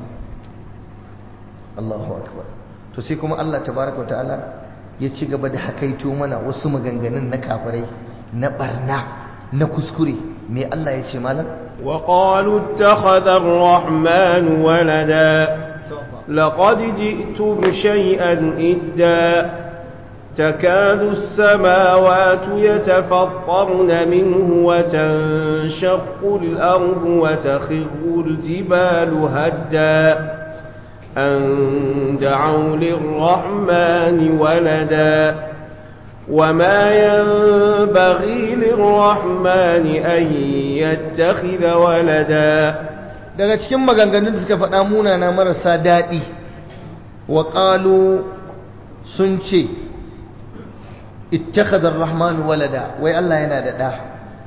Allahu akbar. To sai kuma Allah tabaraka ta'ala ya ci gaba da hakaito mana wasu maganganun na kafirai, na barna, na kuskure. Me Allah ya ce malam? Wa qalu ittakhadha ar-rahmanu walada laqad ji'tum shay'an idda تكاد السماوات يتفطرن منه وتنشق الأرض وتخر الجبال هدا أن دعوا للرحمن ولدا وما ينبغي للرحمن أن يتخذ ولدا. daga cikin maganganun da suka faɗa munana marasa daɗi, wa qalu, sun ce ittakhadha ar-rahman walada, wai Allah yana da ɗa.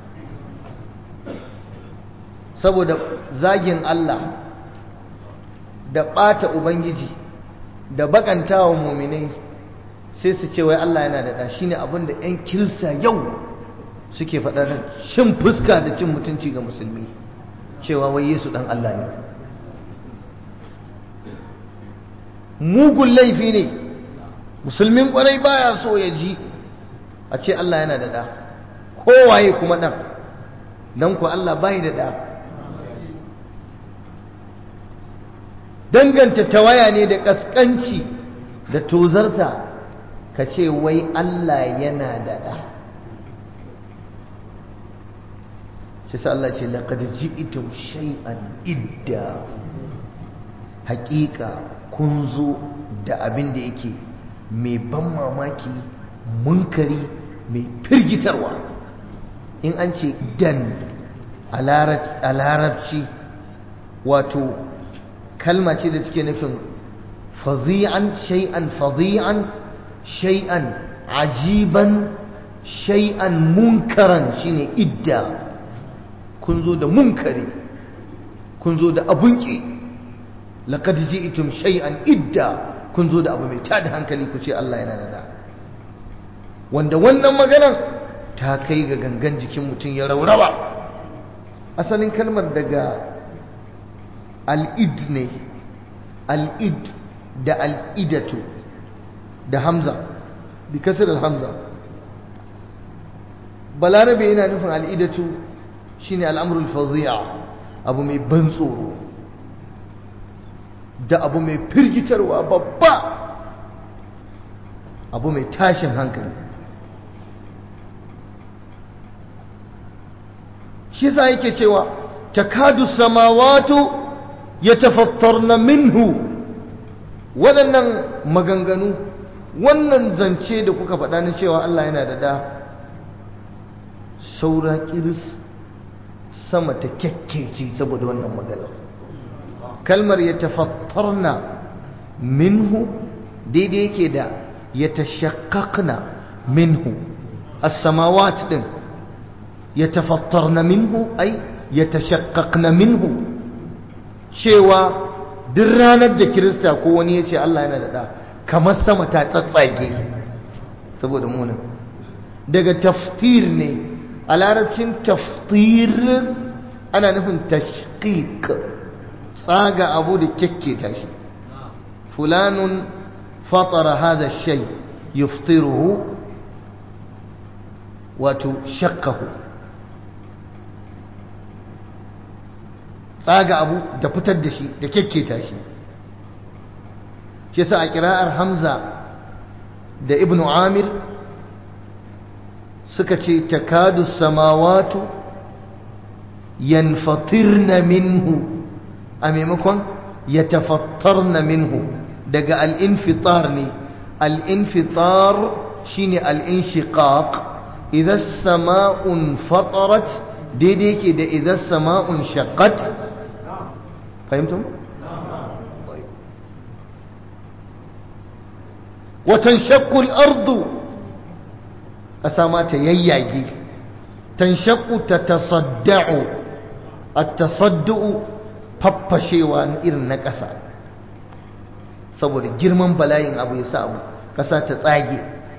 Saboda zagin Allah da ɓata ubangiji da bakantawa muminai, sai su ce wai Allah yana da ɗa. Shine abin da 'yan kirista yau suke faɗa, da cin fuska da cin mutunci ga musulmi, cewa wai Yesu ɗan Allah ne. Mugun laifi ne, musulmin ƙwarai baya so ya ji a ce Allah yana da ɗa, kowaye kuma ɗan, don ku Allah bai da ɗa. Danganta tawaya ne da ƙasƙanci da tozarta, ka ce wai Allah yana da ɗa. shi sa Allah ce laqad ji'tum shay'an idda, haƙiƙa kun zo da abin da yake mai ban mamaki, munkari, mai firgitarwa. In an ce dan a larabci, wato kalma ce da take nufin fazi'an, shay'an fazi'an, shay'an ajiban, shay'an munkaran, shine idda. kun zo da munkari, kun zo da abun ki. Laqad ji'tum shay'an idda, kun zo da abu mai tada hankali ku ce Allah yana da da. Wanda wannan maganar ta kai ga gangan jikin mutum ya raurawa. Asalin kalmar daga al'id ne, al'id da al'idatu da hamza bi kasar hamza. Balarabe yana nufin al'idatu shine al'amrul fazi'a, abu mai ban tsoro da abu mai firgitarwa babba, abu mai tashin hankali. shi yasa yake cewa takadu samawatu yatafattarna minhu. waɗannan maganganu, wannan zance da kuka faɗa ni cewa Allah yana da da, saura kiris sama ta kyakkece saboda wannan magana. Kalmar yatafattarna minhu daidai yake da yatashaqqaqna minhu. as-samawat din yatafattarna minhu ay yatashaqqaqna minhu, cewa duk ranar da Kirista ko wani ya ce Allah yana da ɗa, kamar sama ta tsatsage saboda munin. Daga taftir ne, a larabcin taftir ana nufin tashqiq, tsaga abu da kyakketa shi. fulanun fatara hadha shay yuftiruhu, wato shakkahu, tsaga abu da fitar da shi da kyakketa shi. shi yasa a kira'ar Hamza da Ibn Amir suka ce takadu samawatu yanfatirna minhu a maimakon yatafattarna minhu. daga al-infitar ne, al-infitar shine al-inshiqaq. idza as-sama'un fatarat daidai yake da idza as-sama'un shaqqat. fahimtum? wa tanshaqqu al-ardu, asama ta yayyage. tanshaqqu tatasadda'u, at-tasaddu'u faffashewa irin na ƙasa, saboda girman bala'in abu ya sa abu ƙasa ta tsage.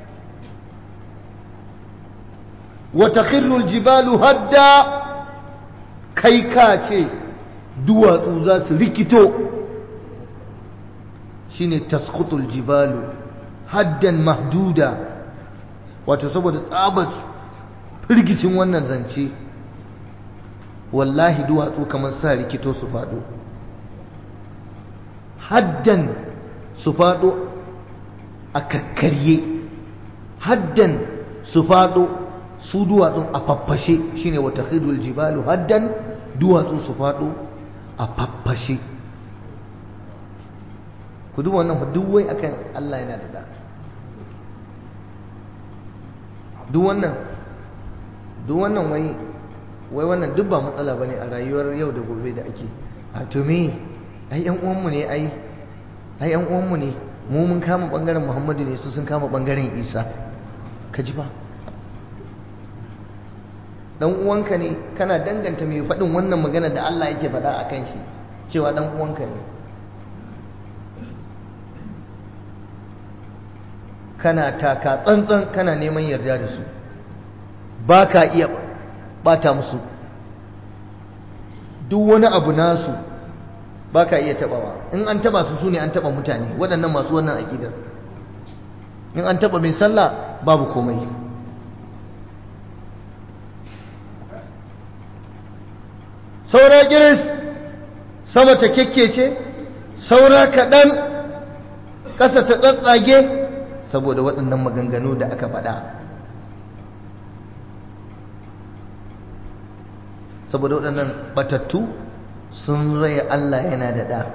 wa takhirru al-jibalu hadda, kai ka ce duwatsu za su rikito. shine tasqutu al-jibalu haddan mahduda, wato saboda tsabar firgicin wannan zance, wallahi duwatsu kamar sa rikito su faɗo. haddan su faɗo a kakkarye, haddan su faɗo su duwatsun a faffashe. shine wa takhidul jibalu haddan, duwatsu su faɗo a faffashe. ku duba wannan duk wai akan Allah yana da da. duk wannan wai wannan duk ba matsala bane a rayuwar yau da gobe da ake. a to me, ai yan uwanmu ne, ai yan uwanmu ne, mu mun kama bangaren Muhammadu ne, su sun kama bangaren Isa. ka ji ba, dan uwanka ne, kana danganta mai faɗin wannan magana da Allah yake faɗa akan shi cewa dan uwanka ne. kana taka tsantsan, kana neman yarda da su, ba ka iya bata musu. duk wani abu nasu ba ka iya tabawa. in an taba su ne an taba mutane, waɗannan masu wannan aƙidar. in an taba mai sallah babu komai. saura giris sama ta kekkece, saura kaɗan ƙasa ta tsatsage saboda waɗannan maganganu da aka faɗa. saboda waɗannan batattu sun raya Allah yana da ɗa,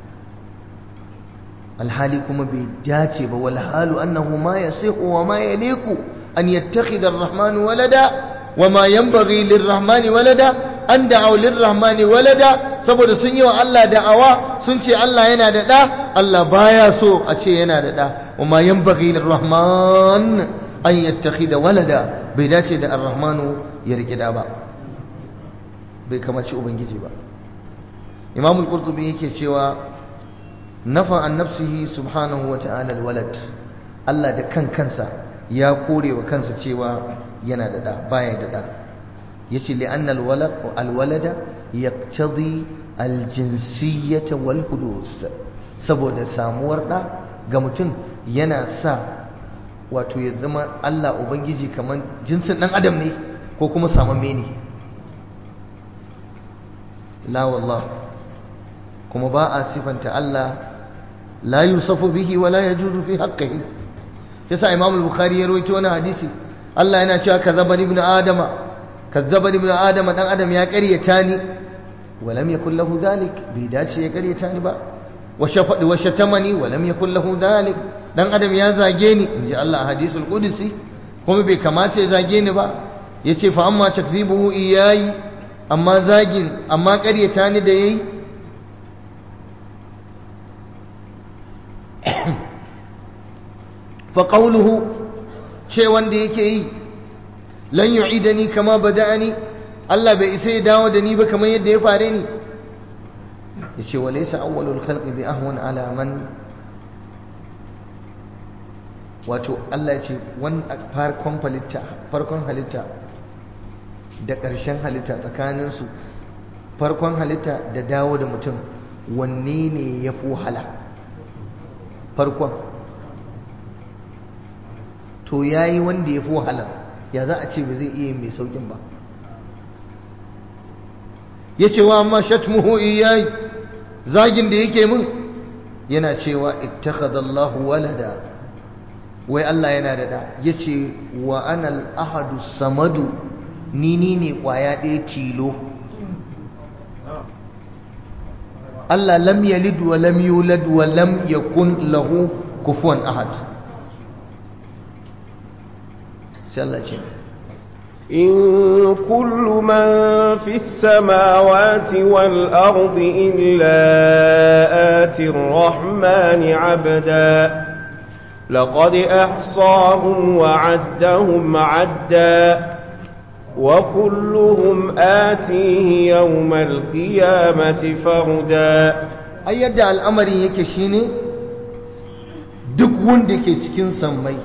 alhali kuma bai dace ba. wal halu annahu ma yasihu wa ma yaliqu an yattakhidha ar-rahmanu walada wa ma yanbaghi lir-rahmani walada an da'aw lir-rahmani walada. saboda sun yi wa Allah da'awa, sun ce Allah yana da ɗa, Allah baya so a ce yana da ɗa. wa ma yanbaghi lir-rahman an yattakhidha walada, bai dace da ar-rahmanu ya riƙe ɗa ba. bai kamaci ubangiji ba. Imam al-Qurtubi yake cewa nafa an nafsihi subhanahu wa ta'ala al-walad, Allah da kansa ya kore wa kansa cewa yana da da, baya da da. yace li'anna al-walada yaqtadi al-jinsiyyah wal hudus, saboda samuwar da ga mutum yana sa wato ya zama Allah ubangiji kaman jinsin dan adam ne ko kuma samamme ne. la wallah, kuma ba a sifanta Allah la yusafu bihi wa la yajuzu fi haqqihi. yasa Imam al-Bukhari ya rawaito wani hadisi, Allah yana cewa kazzaba ibn adama dan adam ya ƙaryata ni, wa lam yakul lahu dhalik, bai dace ya ƙaryata ni ba. wa shatamani wa lam yakul lahu dhalik, dan adam ya zage ni inji Allah a hadisul qudsi, kuma bai kamata ya zage ni ba. yace fa amma takzibuhu iyayi, amma ƙaryata ni da yayi, fa qawluhu, ce wanda yake yi lan yu'idani kama bada'ani, Allah bai isa ya dawo da ni ba kamar yadda ya fare ni. yace wa laysa awwalul khalqi bi ahwan ala man, wato Allah yace farkon halitta da ƙarshen halitta tsakanin su, farkon halitta da dawo da mutum, wanne ne yafi wahala? farkon. to yayi wanda yafi wahala, ya za a ce ba zai iya mai saukin ba? yace wa amma shatmuhu iyai, zagin da yake min, yana cewa ittakhadallahu walada, wai Allah yana da da. yace wa ana al-ahadu samadu, ni ne kwaya ɗaya tilo. Allah lam yalid wa lam yulad wa lam yakun lahu kufuwan ahad. sai Allah ce إن كل من في السماوات والأرض إلا آتي الرحمن عبدا لقد أحصاهم وعدهم عدا وكلهم آتيه يوم القيامة فردا. ai yadda al'amarin yake shine duk wanda ke cikin sammai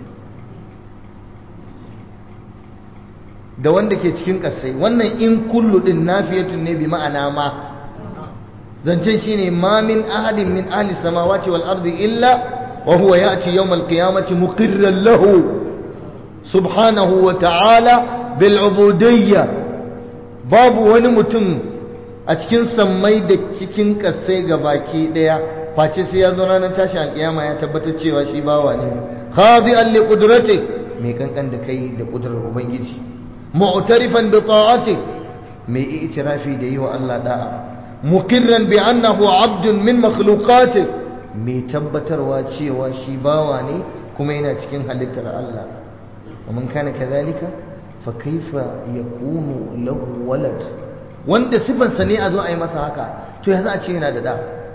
da wanda ke cikin ƙasai, wannan in kullu din nafiyatun ne bi ma'ana ma, zancen shine ma min ahadin min ahli samawati wal ardi illa wa huwa ya'ti yawm al qiyamati muqirran lahu subhanahu wa ta'ala bil ubudiyya. babu wani mutum a cikin sammai da cikin ƙasai gabaki daya face sai ya zo ranar tashin alƙiyama ya tabbatar cewa shi bawa ne, khadi'an li qudrati, mai kankan da kai da kudurar ubangiji, mu'tarifan bi ta'ati, mai i'tirafi da yi wa Allah da'a, muqirran bi annahu 'abdun min makhluqati, mai tabbatarwa cewa shi bawa ne kuma yana cikin halittar Allah. wa man kana kadhalika fa kaifa yakunu lahu walad, wanda sifansa ne a zo a yi masa haka, to ya za a ce yana da da?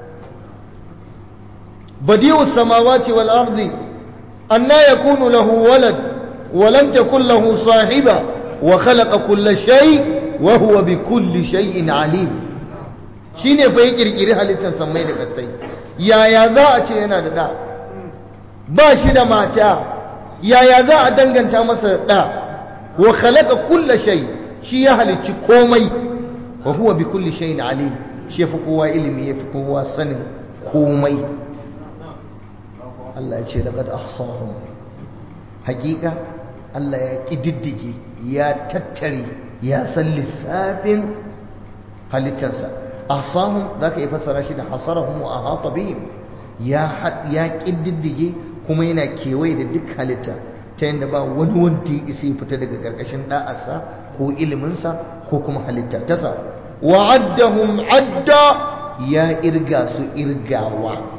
badi'us samawati wal ardi anna yakunu lahu walad wa lam takul lahu sahiba wa khalaqa kulla shay wa huwa bi kulli shay'in alim. shine fa ya kirkiri halittar sammai da kasai, yaya za a ce yana da da? ba shi da mata, yaya za a danganta masa da? wa khalaqa kulla shay, shi ya halicci komai, wa huwa bi kulli shay'in alim, shi fi kowa ilimi, yafi kowa sanin komai. Allah ya ce laqad ahsahum, hakika Allah ya kididdige, ya tattare, ya san lissafin halittarsa. ahsahum zaka yi fassara shi da hasarahum wa ahata bihim, ya kididdige kuma yana kewaye da duk halitta, ta yadda ba wani wanda ya isa ya fita daga karkashin da'arsa ko iliminsa ko kuma halitta tasa. wa addahum adda, ya irga su irgawa,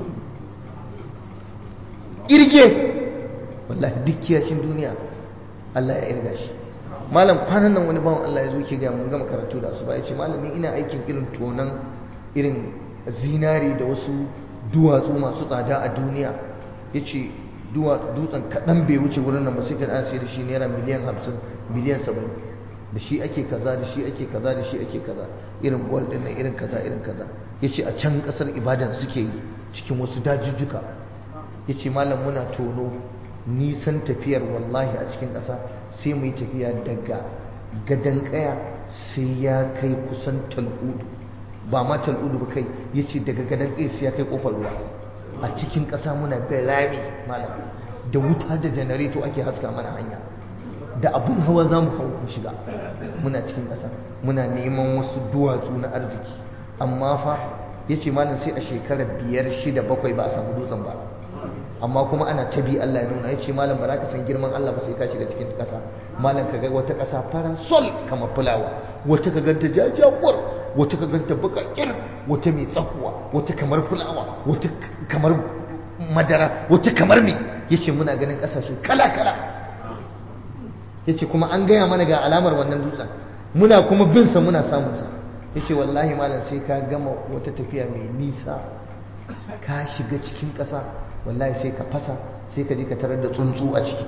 irge wallahi duk kiyacin duniya Allah ya irga shi. malam kwanan nan wani bawan Allah ya zo ke ga mun gama karatu da su ba, ya ce malami ina aikin irin tonan irin zinari da wasu duwatsu masu tsada a duniya, ya ce dutsen kaɗan bai wuce wurin nan ba sai ka an sayar da shi naira miliyan 50 miliyan 70. da shi ake kaza da shi ake kaza da shi ake kaza, irin bol din nan irin kaza irin kaza. Yace a can kasar Ibadan suke yi cikin wasu dajujjuka. Yace malam muna tono nisan tafiyar wallahi a cikin ƙasa sai mu yi tafiya daga gadan kaya sai ya kai kusan tal'udu, ba ma tal'udu ba kai, yace daga gadan kaya sai ya kai kofar ruwa a cikin ƙasa. Muna bin rami malam, da wuta da janareto ake haska mana hanya, da abun hawa za mu hau mu shiga. Muna cikin ƙasa muna neman wasu duwatsu na arziki, amma fa yace malam sai a shekara 5, 6, 7 ba a samu dutsen ba, amma kuma ana tabi Allah ya nuna. Yace malam ba za ka san girman Allah ba sai ka shiga cikin ƙasa. Malam ka ga wata ƙasa farasol kamar fulawa, wata ka ganta jajawar, wata ka ganta bakakir, wata mai tsakuwa, wata kamar fulawa, wata kamar madara, wata kamar me. Yace muna ganin ƙasashe kala kala. Yace kuma an gaya mana ga alamar wannan dutsen, muna kuma bin sa muna samun sa. Yace wallahi malam sai ka gama wata tafiya mai nisa ka shiga cikin ƙasa, wallahi sai ka fasa, sai ka je ka tarar da tsuntsu a ciki.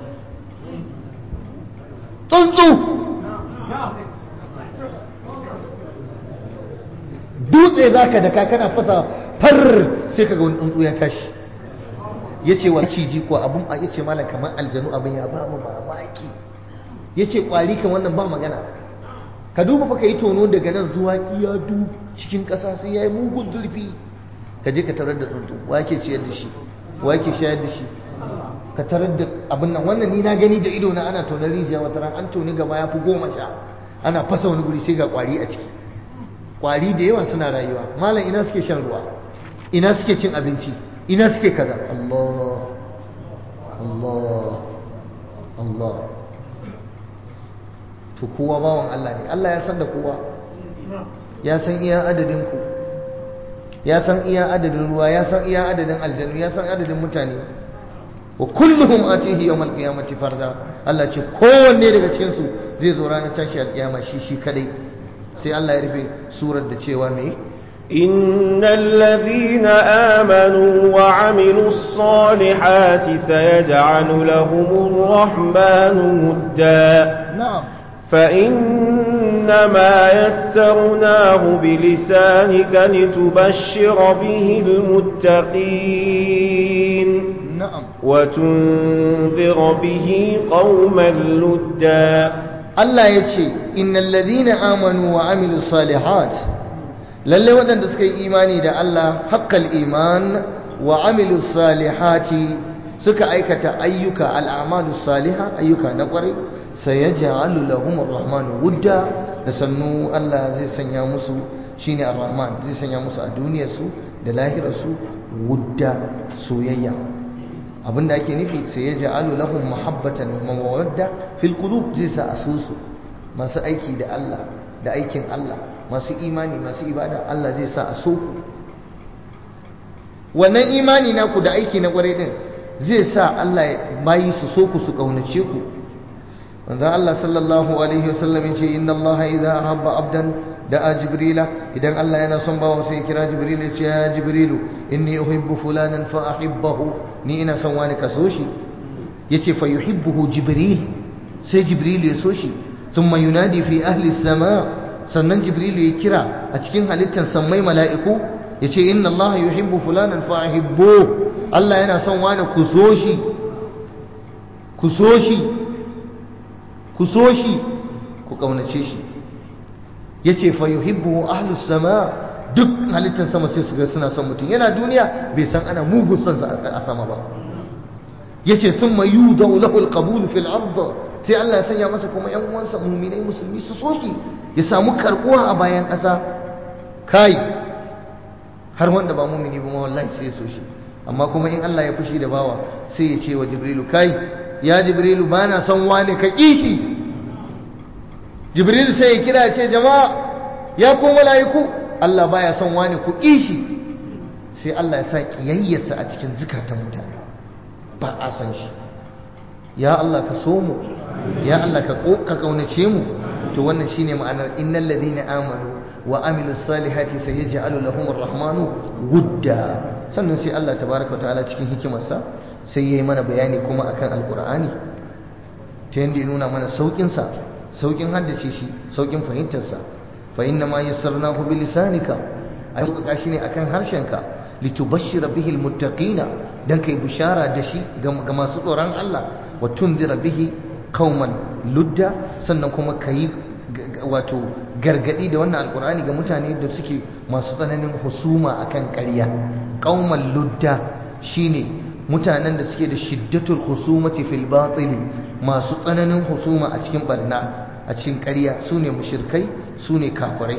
Tsuntsu dutse zaka daka kana fasa far sai kaga wani tsuntsu ya tashi. Yace wa ciji ko abun a yace malam kamar aljanu abin ya ba mu mamaki. Yace kwari kan wannan ba magana. Ka duba fa kai tono daga nan zuwa iyadu cikin ƙasa sai yayi mugun zurfi. Ka je ka tarar da tsuntsu, wa yake ciyar da shi, wa yake shayar da shi, ka tarar da abin nan. Wannan ni na gani da ido na, ana tonar rijiya wata ran an toni gaba ya fi 10, ana fasa wani guri sai ga kwari a ciki. Kwari da yawa suna rayuwa malam, ina suke shan ruwa, ina suke cin abinci, ina suke kaza. Allah Allah Allah. To kowa bawan Allah ne, Allah ya san da kowa, ya san iya adadin ku, ya san iya adadin ruwa, ya san iya adadin aljanu, ya san adadin mutane. Wa kulluhum atihi yawmal qiyamati farda. Allah ce kowanne daga cikin su zai zo ranar tashi alkiyama shi kadai. Sai Allah ya rufe surar da cewa me innal ladhina amanu wa amilus salihati sayaj'alu lahumur rahmanu wudda. Na'am. فإنما يسرناه بلسانك لتبشر به المتقين نعم وتنذر به قوما لدا. الله يتشي إن الذين آمنوا وعملوا الصالحات للي ودن تسكي إيماني دا الله حق الإيمان وعملوا الصالحات سكا أيكة أيك الأعمال الصالحة أيك نقري sayaj'alu lahum ar-rahman wudda. Da sannu Allah zai sanya musu, shine ar-rahman zai sanya musu a duniyar su da lahirar su wudda, soyayya. Abinda ake nufi sayaj'alu lahum mahabbatan wa mawadda fil qulub, zai sa asusu masu aiki da Allah da aikin Allah, masu imani masu ibada, Allah zai sa aso wannan imani naku da aiki na kware din, zai sa Allah bayi su so ku, su kaunace ku. manzo Allah sallallahu alaihi wasallam yace inna Allah idza ahabba abdan da'a jibrila. Idan Allah yana son bawa sai kira jibril ya ce ya jibrilu inni uhibbu fulanan fa ahibbahu, ni ina son wani ka so shi. yace fa yuhibbuhu jibril, sai jibril ya so shi. thumma yunadi fi ahli as-sama, sannan jibril ya kira a cikin halittar sammai mala'iku yace inna Allah yuhibbu fulanan fa ahibbuhu, Allah yana son wani ku so shi, ku so shi, ku so shi, ku kaunace shi. yace fa yuhibbu ahlus sama, duk halittar sama sai su ga suna son mutum yana duniya bai san ana mugun son sa a sama ba. yace thumma yudau lahu alqabul fil ard, sai Allah ya sanya masa kuma ƴan uwansa mu'minai musulmi su so shi, ya samu karbuwa a bayan ƙasa. kai har wanda ba mu'mini ba wallahi sai so shi. amma kuma in Allah ya fushi da bawa sai ya ce wa jibrilu, kai ya jibrilu bana son wani ka kishi. jibrilu sai ya kira ya ce jama'a ya ku mala'iku, Allah baya son wani ku kishi. sai Allah ya sa kiyayyarsa a cikin zukatan mutane, ba a san shi. ya Allah ka so mu, ya Allah ka kaunace mu. to wannan shine ma'anar innal ladina amanu wa amilus salihati sayaj'alu lahum ar-rahmanu wudda. sannan sai Allah tabaaraka wa ta'ala cikin hikimarsa sai yayi mana bayani kuma akan alqur'ani ta yanda ya nuna mana saukin sa, saukin haddace shi saukin fahimtarsa fa inna ma yassarnahu bi lisanika ai sauƙaƙa shi ne akan harshenka litubashshira bihi almuttaqina dan kai bishara da shi ga masu tsoron Allah wa tunzira bihi qauman ludda sannan kuma kai wato gargadi da wannan alqur'ani ga mutane da suke masu tsananin husuma akan ƙarya qauman ludda shine mutanen da suke da shiddatul husumati fil batil masu tsananin husuma a cikin barna a cikin ƙarya sune mushrikai sune kafirai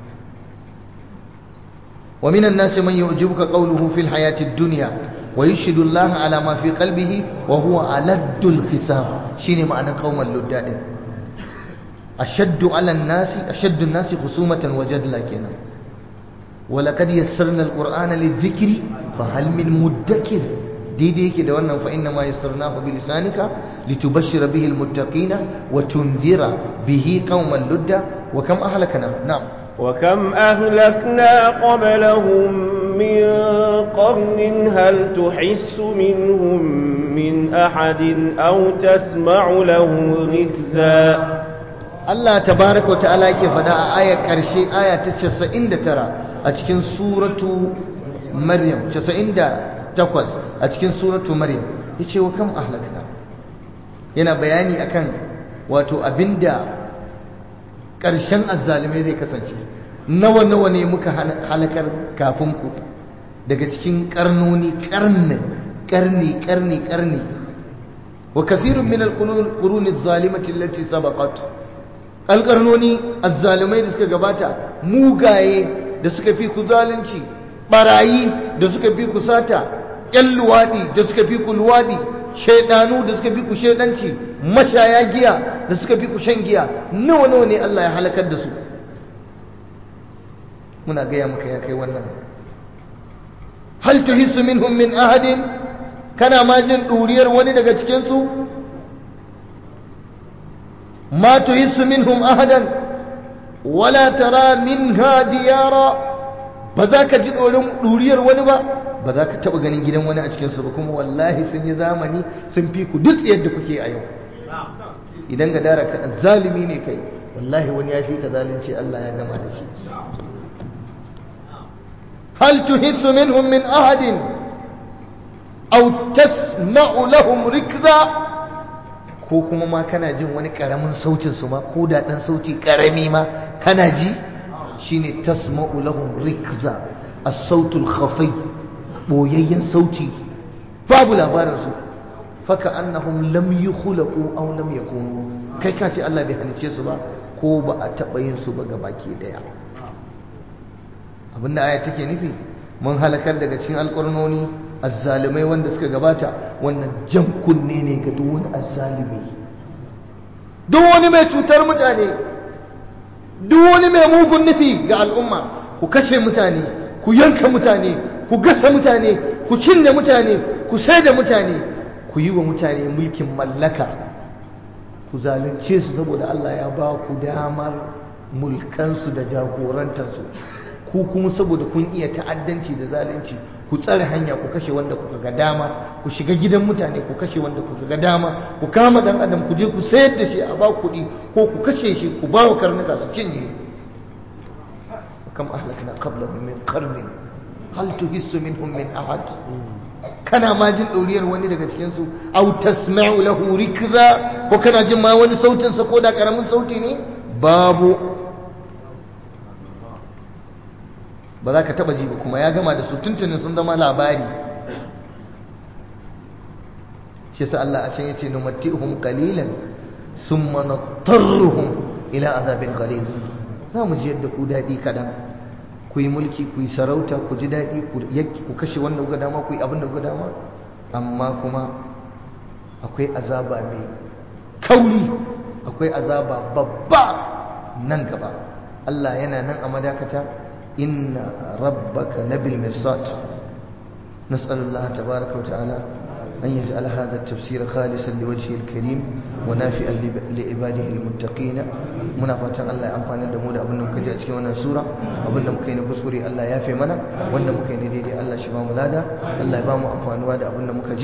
wa minan nasi man yu'jibuka qawluhu fil hayatid dunya wa yashhadu Allah ala ma fi qalbihi wa huwa aladdul hisab shine ma'anar qauman ludda din ashaddu ala an-nasi ashaddu an-nasi husumatan wa jadla kenan wa laqad yassarna al-qur'ana lidh-dhikri fa hal min muddakir daidai yake da wannan fa inna ma yassarnahu bi lisanika litubashshira bihi almuttaqina wa tunzira bihi qauman ludda wa kam ahlakna na'am wa kam ahlakna qablahum min qarnin hal tuhissu minhum min ahadin aw tasma'u lahu rikza Allah tabaaraka wa ta'ala yake fada a ayar karshe aya ta 99 a cikin suratu Maryam 98 a cikin suratu Maryam yace wa kam ahlakna yana bayani akan wato abinda karshen azzalimai zai kasance nawa ne muka halakar kafin ku daga cikin karni wa kathirun min alquruni adh-dhalimati allati sabaqat alqarnoni azzalimai da suka gabata mugaye da suka fi ku zalunci barayi da suka fi ku sata ƴan luwaɗi da suka fi ku luwaɗi shaidanu da suka fi ku shaidanci mashaya giya da suka fi ku shan giya nawa ne Allah ya halakar da su muna gaya maka ya kai wannan hal tuhissu minhum min ahadin kana ma jin ɗuriyar wani daga cikinsu ma tuhissu minhum ahadan wala tara minha diyara ba za ka ji ɗuriyar wani ba za ka taɓa ganin gidan wani a cikinsu ba kuma wallahi sun yi zamani sun fi ku duk yadda kuke a yau idan ga dara ka zalimi ne kai wallahi wani ya fi ka zalunci Allah ya gama da shi hal tuhissu minhum min ahadin aw tasma'u lahum rikza ko kuma ma kana jin wani karamin sautin su ma ko da dan sauti karami ma kana ji shine tasma'u lahum rikza as-sautul khafi boyayyen sauti babu labarin su faka annahum lam yukhlaqu aw lam yakunu kai ka ce Allah bai halice su ba ko ba a taba yin su ba gabaki daya abinda aya take nufi mun halakar daga cikin alqur'ani azzalimai wanda suka gabata wannan jan kunne ne ga duk wani azzalimi duk wani mai cutar mutane duk wani mai mugun nufi ga al'umma ku kashe mutane ku yanka mutane ku gasa mutane ku cinye mutane ku saida mutane ku yi wa mutane mulkin mallaka ku zalunce su saboda Allah ya ba ku damar mulkansu da jagorantarsu ku kuma saboda kun iya ta'addanci da zalunci ku tsare hanya ku kashe wanda kuka ga dama ku shiga gidan mutane ku kashe wanda kuka ga dama ku kama dan adam ku je ku sayar da shi a ba kuɗi ko ku kashe shi ku ba wa karnuka su cinye kam ahlakna qablahum min qarnin hal tuhissu minhum min ahad kana ma jin ɗoriyar wani daga cikin su aw tasma'u lahu rikza ko kana jin ma wani sautin sa ko da karamin sauti ne babu ba za ka taba ji ba kuma ya gama da su tuntunin sun zama labari shi yasa Allah a can yace numatti'uhum qalilan thumma natarruhum ila azabin ghalid za mu ji yadda ku dadi kadan ku yi mulki ku yi sarauta ku ji dadi ku kashe wanda kuka dama ku yi abin da kuka dama amma kuma akwai azaba mai kauri akwai azaba babba nan gaba Allah yana nan a madakata إن ربك لبالمرصاد نسأل الله تبارك وتعالى أن يجعل هذا التفسير خالصا لوجهه الكريم ونافعا لعباده المتقين منافعة الله أمفانا دمود أبنى مكجأت كيوانا سورة أبنى مكين كسكري الله يافي منا وأن مكين ديدي الله شبام لادا الله يبام أمفان وادا أبنى مكجأت